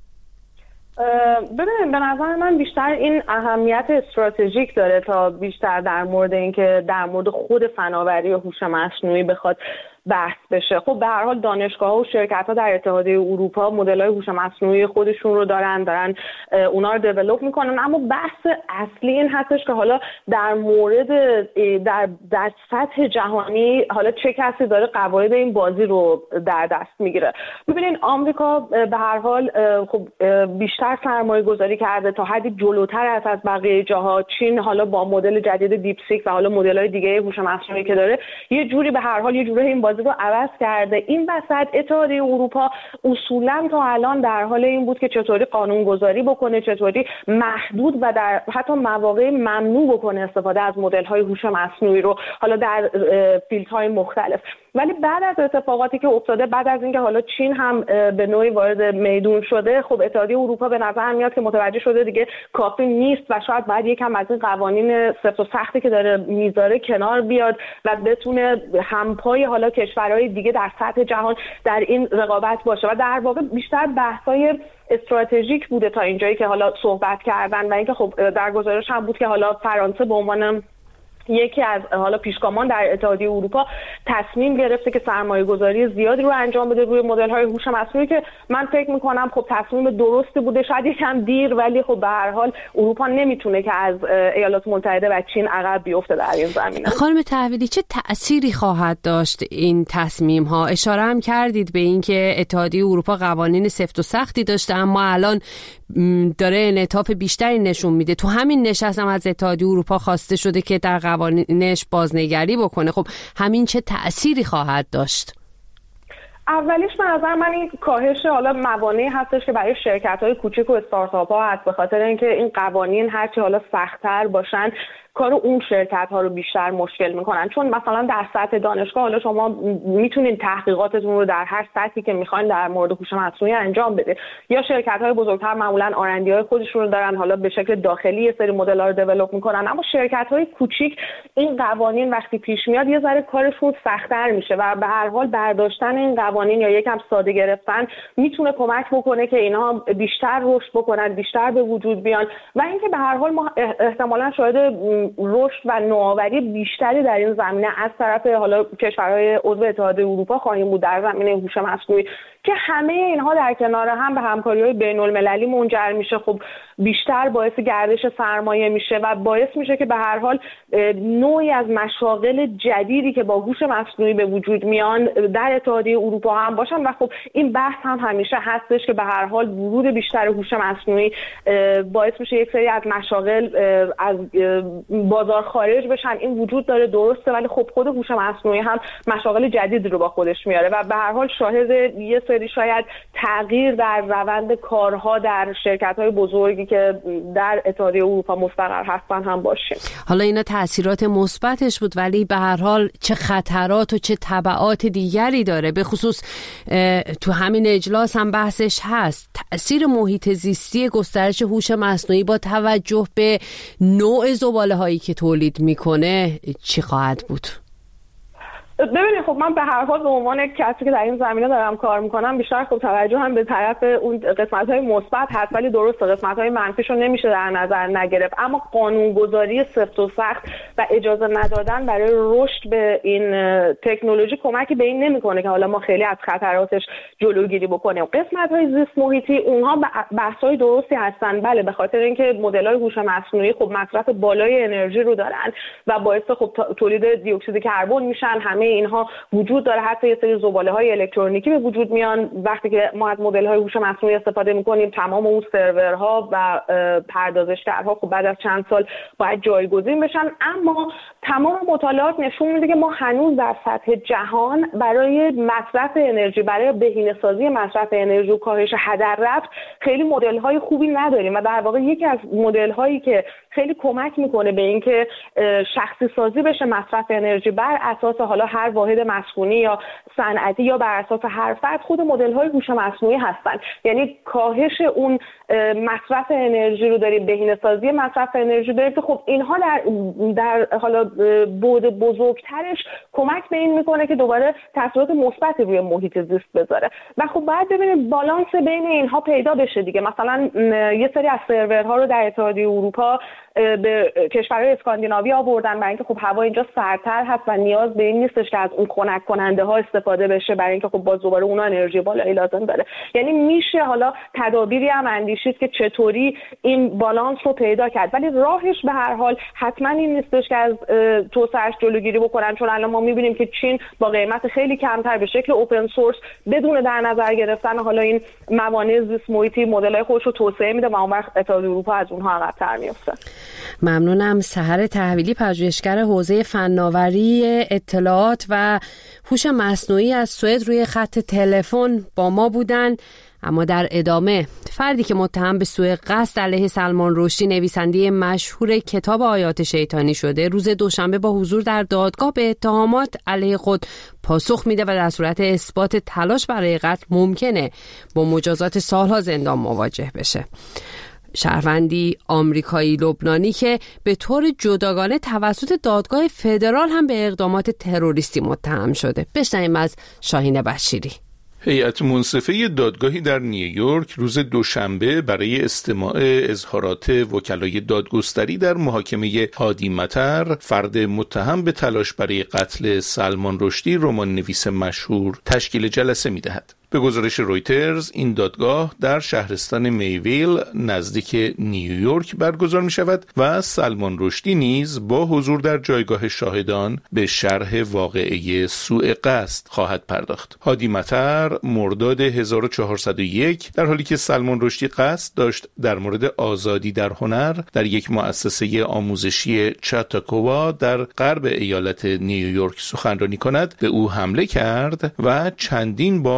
ببینید، به نظر من بیشتر این اهمیت استراتژیک داره تا بیشتر در مورد اینکه در مورد خود فناوری و هوش مصنوعی بخواد بحث بشه. خب به هر حال دانشگاه‌ها و شرکت‌ها در اتحادیه اروپا مدل‌های هوش مصنوعی خودشون رو دارن دارن اونا رو دیولپ میکنن، اما بحث اصلی این هستش که حالا در مورد در در سطح جهانی حالا چه کسی داره قواعد این بازی رو در دست میگیره. ببینید، آمریکا به هر حال خب بیشتر سرمایه گذاری کرده تا حدی جلوتر است از بقیه جاها. چین حالا با مدل جدید دیپ سیک و حالا مدل‌های دیگه هوش مصنوعی که داره یه جوری به هر حال یه جوری این بازی رو عوض کرده. این وسط اتحادیه اروپا اصولا تا الان در حال این بود که چطوری قانون گذاری بکنه، چطوری محدود و در حتی مواقع ممنوع بکنه استفاده از مدل‌های هوش مصنوعی رو، حالا در فیلدهای مختلف. ولی بعد از اتفاقاتی که افتاده، بعد از اینکه حالا چین هم به نوعی وارد میدون شده، خب اتحادیه اروپا به نظر میاد که متوجه شده دیگه کافی نیست و شاید بعد یکم از این قوانین سفت و سختی که داره میذاره کنار بیاد و بتونه همپای حالا کشورهای دیگه در سطح جهان در این رقابت باشه. و در واقع بیشتر بحث‌های استراتژیک بوده تا اینجایی که حالا صحبت کردن و اینکه خب در گزارش هم بود که حالا فرانسه به عنوان یکی از حالا پیشگامان در اتحادیه اروپا تصمیم گرفته که سرمایه گذاری زیادی رو انجام بده روی مدل های هوش مصنوعی که من فکر میکنم خب تصمیم درستی بوده، شاید یکم دیر، ولی خب به هر حال اروپا نمیتونه که از ایالات متحده و چین عقب بیفته در این زمینه. خانم تحویلی، چه تأثیری خواهد داشت این تصمیم ها؟ اشاره هم کردید به این که اتحادیه اروپا قوانین سفت و سختی داشته، اما الان داره انعطاف بیشتری نشون میده. تو همین نشست هم از اتحادیه اروپا خواسته شده که در قوانینش بازنگری بکنه. خب همین چه تأثیری خواهد داشت؟ اولیش به نظر من این کاهش حالا موانعی هستش که برای شرکت‌های کوچیک و استارتاپ‌ها هست، به خاطر اینکه این قوانین هرچی حالا سخت‌تر باشن کار اون شرکت ها رو بیشتر مشکل میکنن. چون مثلا در سطح دانشگاه حالا شما میتونید تحقیقاتتون رو در هر سطحی که میخواین در مورد هوش مصنوعی انجام بده، یا شرکت های بزرگتر معمولا آر ان دی های خودشون رو دارن، حالا به شکل داخلی یه سری مدل ها رو دیولپ میکنن. اما شرکت های کوچیک این قوانین وقتی پیش میاد یه ذره کارشون سخت‌تر میشه و به هر حال برداشتن این قوانین یا یکم ساده گرفتن میتونه کمک بکنه که اینها بیشتر رشد بکنن، بیشتر به وجود بیان و اینکه به هر حال ما احتمالاً شاید رشد و نوآوری بیشتری در این زمینه از طرف حالا کشورهای عضو اتحادیه اروپا خواهیم بود در زمینه هوش مصنوعی که همه اینها در کنار هم به همکاری‌های بین‌المللی منجر میشه. خب بیشتر باعث گردش سرمایه میشه و باعث میشه که به هر حال نوعی از مشاغل جدیدی که با هوش مصنوعی به وجود میان در اتحادیه اروپا هم باشن و خب این بحث هم همیشه هستش که به هر حال ورود بیشتر هوش مصنوعی باعث میشه یک سری از مشاغل از بازار خارج بشن. این وجود داره، درسته، ولی خب خود هوش مصنوعی هم مشاغل جدید رو با خودش میاره و به هر حال شاهد یه سری شاید تغییر در روند کارها در شرکت‌های بزرگی که در اتحادیه اروپا مستقر هستن هم باشیم. حالا اینا تأثیرات مثبتش بود، ولی به هر حال چه خطرات و چه تبعات دیگری داره. به خصوص تو همین اجلاس هم بحثش هست، تأثیر محیط زیستی گسترش هوش مصنوعی با توجه به نوع زباله هایی که تولید میکنه چی خواهد بود؟ ببینید خب من به هر حال به عنوان کسی که در این زمینه دارم کار میکنم بیشتر خب توجه هم به طرف اون قسمت‌های مثبت هست، ولی درسته قسمت‌های منفیش رو نمیشه در نظر نگرفت. اما قانونگذاری سفت و سخت و اجازه ندادن برای رشد به این تکنولوژی کمکی به این نمیکنه که حالا ما خیلی از خطراتش جلوگیری بکنیم. قسمت‌های زیست محیطی اونها بحث‌های درستی هستن، بله، به خاطر اینکه مدل‌های هوش مصنوعی خب مصرف بالای انرژی رو دارن و باعث خب تولید دی اکسید کربن میشن. همه اینها وجود داره، حتی یه سری زباله‌های الکترونیکی به وجود میان. وقتی که ما از مدل‌های هوش مصنوعی استفاده می‌کنیم تمام اون سرورها و پردازشگرها خب بعد از چند سال باید جایگزین بشن. اما تمام مطالعات نشون میده که ما هنوز در سطح جهان برای مصرف انرژی، برای بهینه‌سازی مصرف انرژی و کاهش هدر رفت خیلی مدل‌های خوبی نداریم و در واقع یکی از مدل‌هایی که خیلی کمک میکنه به اینکه شخصی سازی بشه مصرف انرژی بر اساس حالا هر واحد مسکونی یا صنعتی یا بر اساس هر فرد، خود مدل‌های هوش مصنوعی هستن. یعنی کاهش اون مصرف انرژی رو داریم، بهینه‌سازی مصرف انرژی داریم که خب اینها در در حالا بعد بزرگترش کمک به این میکنه که دوباره تاثیرات مثبتی روی محیط زیست بذاره و خب باید ببینید بالانس بین اینها پیدا بشه دیگه. مثلا یه سری از سرورها رو در اتحادیه اروپا به کشورهای اسکاندیناوی آوردن برای اینکه خب هوا اینجا سردتر هست و نیاز به این نیستش که از اون خنک کننده ها استفاده بشه، برای اینکه خب باز دوباره اونها انرژی بالایی لازم داره. یعنی میشه حالا تدابیری هم اندیشید که چطوری این بالانس رو پیدا کرد، ولی راهش به هر حال حتما این نیستش که از توسعه‌اش جلوگیری بکنن. چون الان ما میبینیم که چین با قیمت خیلی کمتر به شکل اوپن سورس بدون در نظر گرفتن حالا این موانع زیست محیطی مدل‌های خودش رو توسعه میده و اون وقت اتحادیه اروپا از اونها عقب‌تر میفته. ممنونم. سحر تحویلی، پژوهشگر حوزه فناوری اطلاعات و هوش مصنوعی از سوئد، روی خط تلفن با ما بودن. اما در ادامه فردی که متهم به سوء قصد علیه سلمان رشدی، نویسنده مشهور کتاب آیات شیطانی شده، روز دوشنبه با حضور در دادگاه به اتهامات علیه خود پاسخ میده و در صورت اثبات تلاش برای قتل ممکنه با مجازات سالها زندان مواجه بشه. شهروندی آمریکایی لبنانی که به طور جداگانه توسط دادگاه فدرال هم به اقدامات تروریستی متهم شده. بشنویم از شاهین بشیری. هیئت منصفه دادگاهی در نیویورک روز دوشنبه برای استماع اظهارات وکلای دادگستری در محاکمه هادی مطر، فرد متهم به تلاش برای قتل سلمان رشدی، رمان‌نویس مشهور، تشکیل جلسه می‌دهد. به گزارش رویترز این دادگاه در شهرستان میویل نزدیک نیویورک برگزار می شود و سلمان رشدی نیز با حضور در جایگاه شاهدان به شرح واقعه سوء قصد خواهد پرداخت. هادی مطر مرداد هزار و چهارصد و یک در حالی که سلمان رشدی قصد داشت در مورد آزادی در هنر در یک مؤسسه آموزشی چاتاکووا در غرب ایالت نیویورک سخنرانی کند، به او حمله کرد و چندین بار با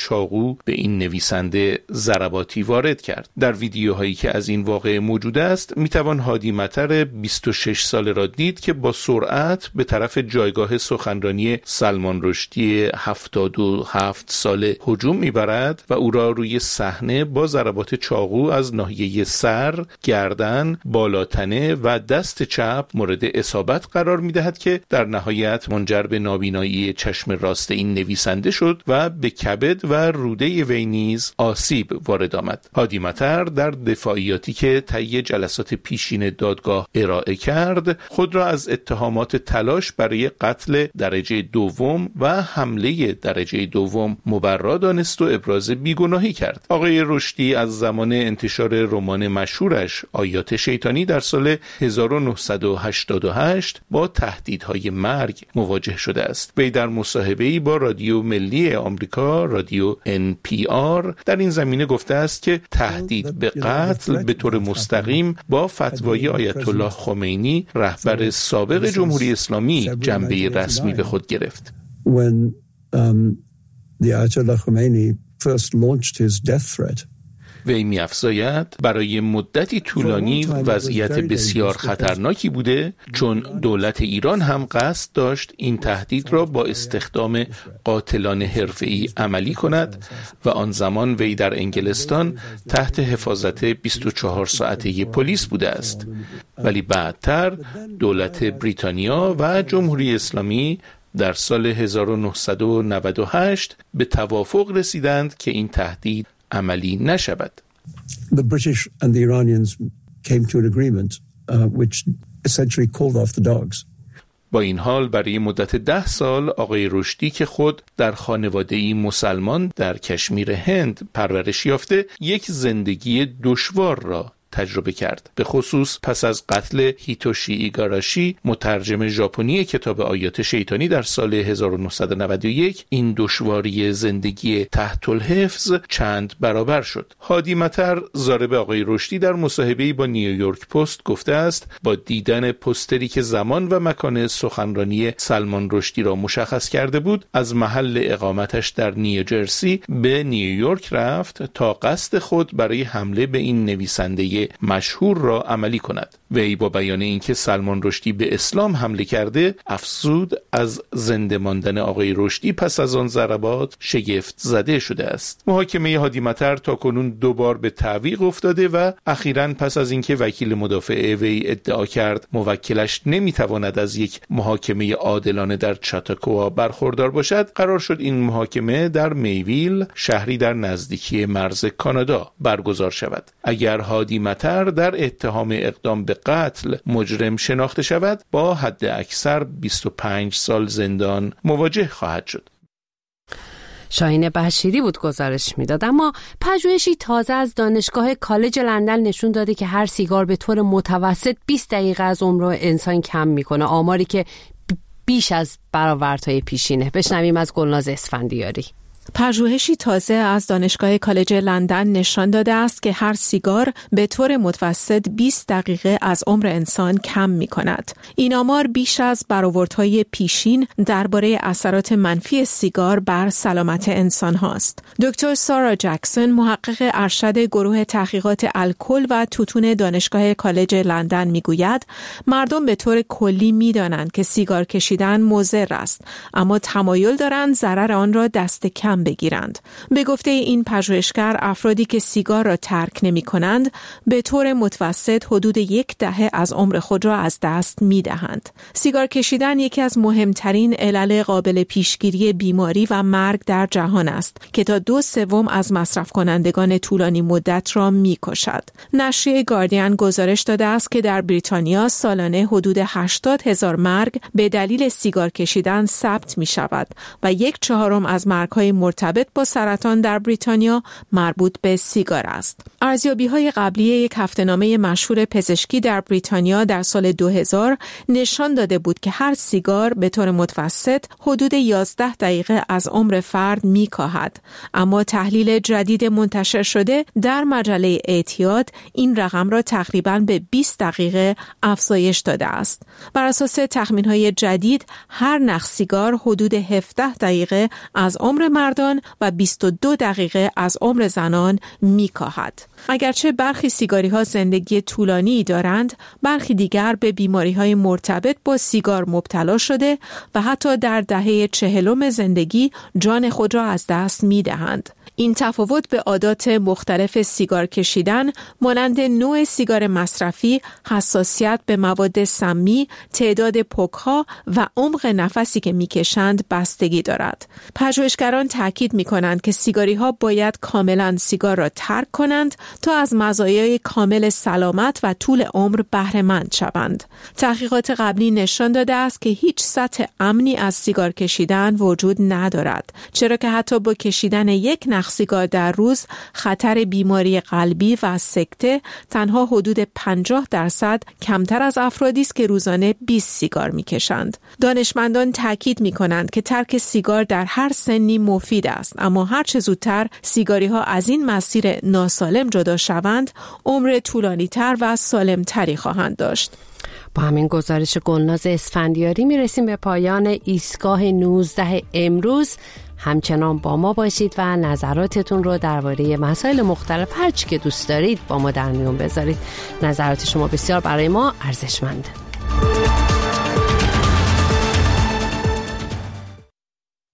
چاقو به این نویسنده ضرباتی وارد کرد. در ویدیوهایی که از این واقعه موجود است میتوان هادی مطر بیست و شش ساله را دید که با سرعت به طرف جایگاه سخنرانی سلمان رشدی هفتاد و هفت ساله هجوم میبرد و او را روی صحنه با ضربات چاقو از ناحیه سر، گردن، بالاتنه و دست چپ مورد اصابت قرار میدهد که در نهایت منجر به نابینایی چشم راست این نویسنده شد و به کبد و روده وی نیز آسیب وارد آمد. هادی مطر در دفاعیاتی که طی جلسات پیشین دادگاه ارائه کرد خود را از اتهامات تلاش برای قتل درجه دوم و حمله درجه دوم مبرا دانست و ابراز بیگناهی کرد. آقای رشدی از زمان انتشار رمان مشهورش آیات شیطانی در سال هزار و نهصد و هشتاد و هشت با تهدیدهای مرگ مواجه شده است. وی در مصاحبه‌ای با رادیو ملی آمریکا، رادیو ان پی آر، در این زمینه گفته است که تهدید به قتل به طور مستقیم با فتوای آیت الله خمینی رهبر سابق جمهوری اسلامی جنبه رسمی به خود گرفت. When um, the Ayatollah Khomeini first launched his death threat, وی می‌افزاید برای مدتی طولانی وضعیت بسیار خطرناکی بوده، چون دولت ایران هم قصد داشت این تهدید را با استخدام قاتلان حرفه‌ای عملی کند و آن زمان وی در انگلستان تحت حفاظت بیست و چهار ساعته پلیس بوده است. ولی بعدتر دولت بریتانیا و جمهوری اسلامی در سال هزار و نهصد و نود و هشت به توافق رسیدند که این تهدید عملی نشود. The British and the Iranians came to an agreement uh, which essentially called off the dogs. با این حال برای مدت ده سال آقای رشدی که خود در خانواده‌ای مسلمان در کشمیر هند پرورش یافته یک زندگی دشوار را تجربه کرد. به خصوص پس از قتل هیتوشی ایگاراشی مترجم ژاپنی کتاب آیات شیطانی در سال هزار و نهصد و نود و یک این دشواری زندگی تحت الحفظ چند برابر شد. هادی مطر ضارب آقای رشدی در مصاحبه‌ای با نیویورک پست گفته است با دیدن پوستری که زمان و مکان سخنرانی سلمان رشدی را مشخص کرده بود از محل اقامتش در نیوجرسی به نیویورک رفت تا قصد خود برای حمله به این نویسنده مشهور را عملی کند. وی با بیان اینکه سلمان رشدی به اسلام حمله کرده افزود از زنده ماندن آقای رشدی پس از آن ضربات شگفت زده شده است. محاکمه هادی مطر تاکنون دو بار به تعویق افتاده و اخیراً پس از اینکه وکیل مدافع وی ادعا کرد موکلش نمیتواند از یک محاکمه عادلانه در چاتاکوآ برخوردار باشد، قرار شد این محاکمه در میویل، شهری در نزدیکی مرز کانادا برگزار شود. اگر هادی مطر در اتهام اقدام به قتل مجرم شناخته شود با حد اکثر بیست و پنج سال زندان مواجه خواهد شد. شاهین بشیری بود گزارش میداد. اما پژوهشی تازه از دانشگاه کالج لندن نشون داده که هر سیگار به طور متوسط بیست دقیقه از عمر انسان کم میکنه، آماری که بیش از برآوردهای پیشینه. بشنویم از گلناز اسفندیاری. پژوهشی تازه از دانشگاه کالج لندن نشان داده است که هر سیگار به طور متوسط بیست دقیقه از عمر انسان کم می کند. این آمار بیش از برآوردهای پیشین درباره اثرات منفی سیگار بر سلامت انسان هاست. دکتر سارا جکسون، محقق ارشد گروه تحقیقات الکل و توتون دانشگاه کالج لندن می گوید مردم به طور کلی می دانند که سیگار کشیدن مضر است، اما تمایل دارند ضرر آن را دست کم بگیرند. به گفته این پژوهشگر افرادی که سیگار را ترک نمی کنند به طور متوسط حدود یک دهه از عمر خود را از دست می دهند. سیگار کشیدن یکی از مهمترین علل قابل پیشگیری بیماری و مرگ در جهان است که تا دو سوم از مصرف کنندگان طولانی مدت را می کشد. نشریه گاردین گزارش داده است که در بریتانیا سالانه حدود هشتاد هزار مرگ به دلیل سیگار کشیدن ثبت می شود و یک چهارم از مرگ‌های مرتبط با سرطان در بریتانیا مربوط به سیگار است. ارزیابی‌های قبلی یک هفته‌نامه مشهور پزشکی در بریتانیا در سال دو هزار نشان داده بود که هر سیگار به طور متوسط حدود یازده دقیقه از عمر فرد می‌کاهد. اما تحلیل جدید منتشر شده در مجله اعتیاد این رقم را تقریباً به بیست دقیقه افزایش داده است. بر اساس تخمین‌های جدید هر نخ سیگار حدود هفده دقیقه از عمر مردم مردان و بیست و دو دقیقه از عمر زنان میکاهد. اگرچه برخی سیگاری ها زندگی طولانی دارند، برخی دیگر به بیماری های مرتبط با سیگار مبتلا شده و حتی در دهه چهلم زندگی جان خود را از دست می دهند. این تفاوت به عادات مختلف سیگار کشیدن مانند نوع سیگار مصرفی، حساسیت به مواد سمی، تعداد پک‌ها و عمق نفسی که می‌کشند بستگی دارد. پژوهشگران تاکید می‌کنند که سیگاری‌ها باید کاملاً سیگار را ترک کنند تا از مزایای کامل سلامت و طول عمر بهره مند شوند. تحقیقات قبلی نشان داده است که هیچ سطح امنی از سیگار کشیدن وجود ندارد، چرا که حتی با کشیدن یک نخ سیگار در روز خطر بیماری قلبی و سکته تنها حدود پنجاه درصد کمتر از افرادی است که روزانه بیست سیگار میکشند. دانشمندان تاکید میکنند که ترک سیگار در هر سنی مفید است، اما هر چه زودتر سیگاری ها از این مسیر ناسالم جدا شوند، عمر طولانی تر و سالم تری خواهند داشت. با همین گزارش گلناز اسفندیاری میرسیم به پایان ایستگاه نوزده امروز. همچنان با ما باشید و نظراتتون رو درباره مسائل مختلف هر چی که دوست دارید با ما در میون بذارید. نظرات شما بسیار برای ما ارزشمنده.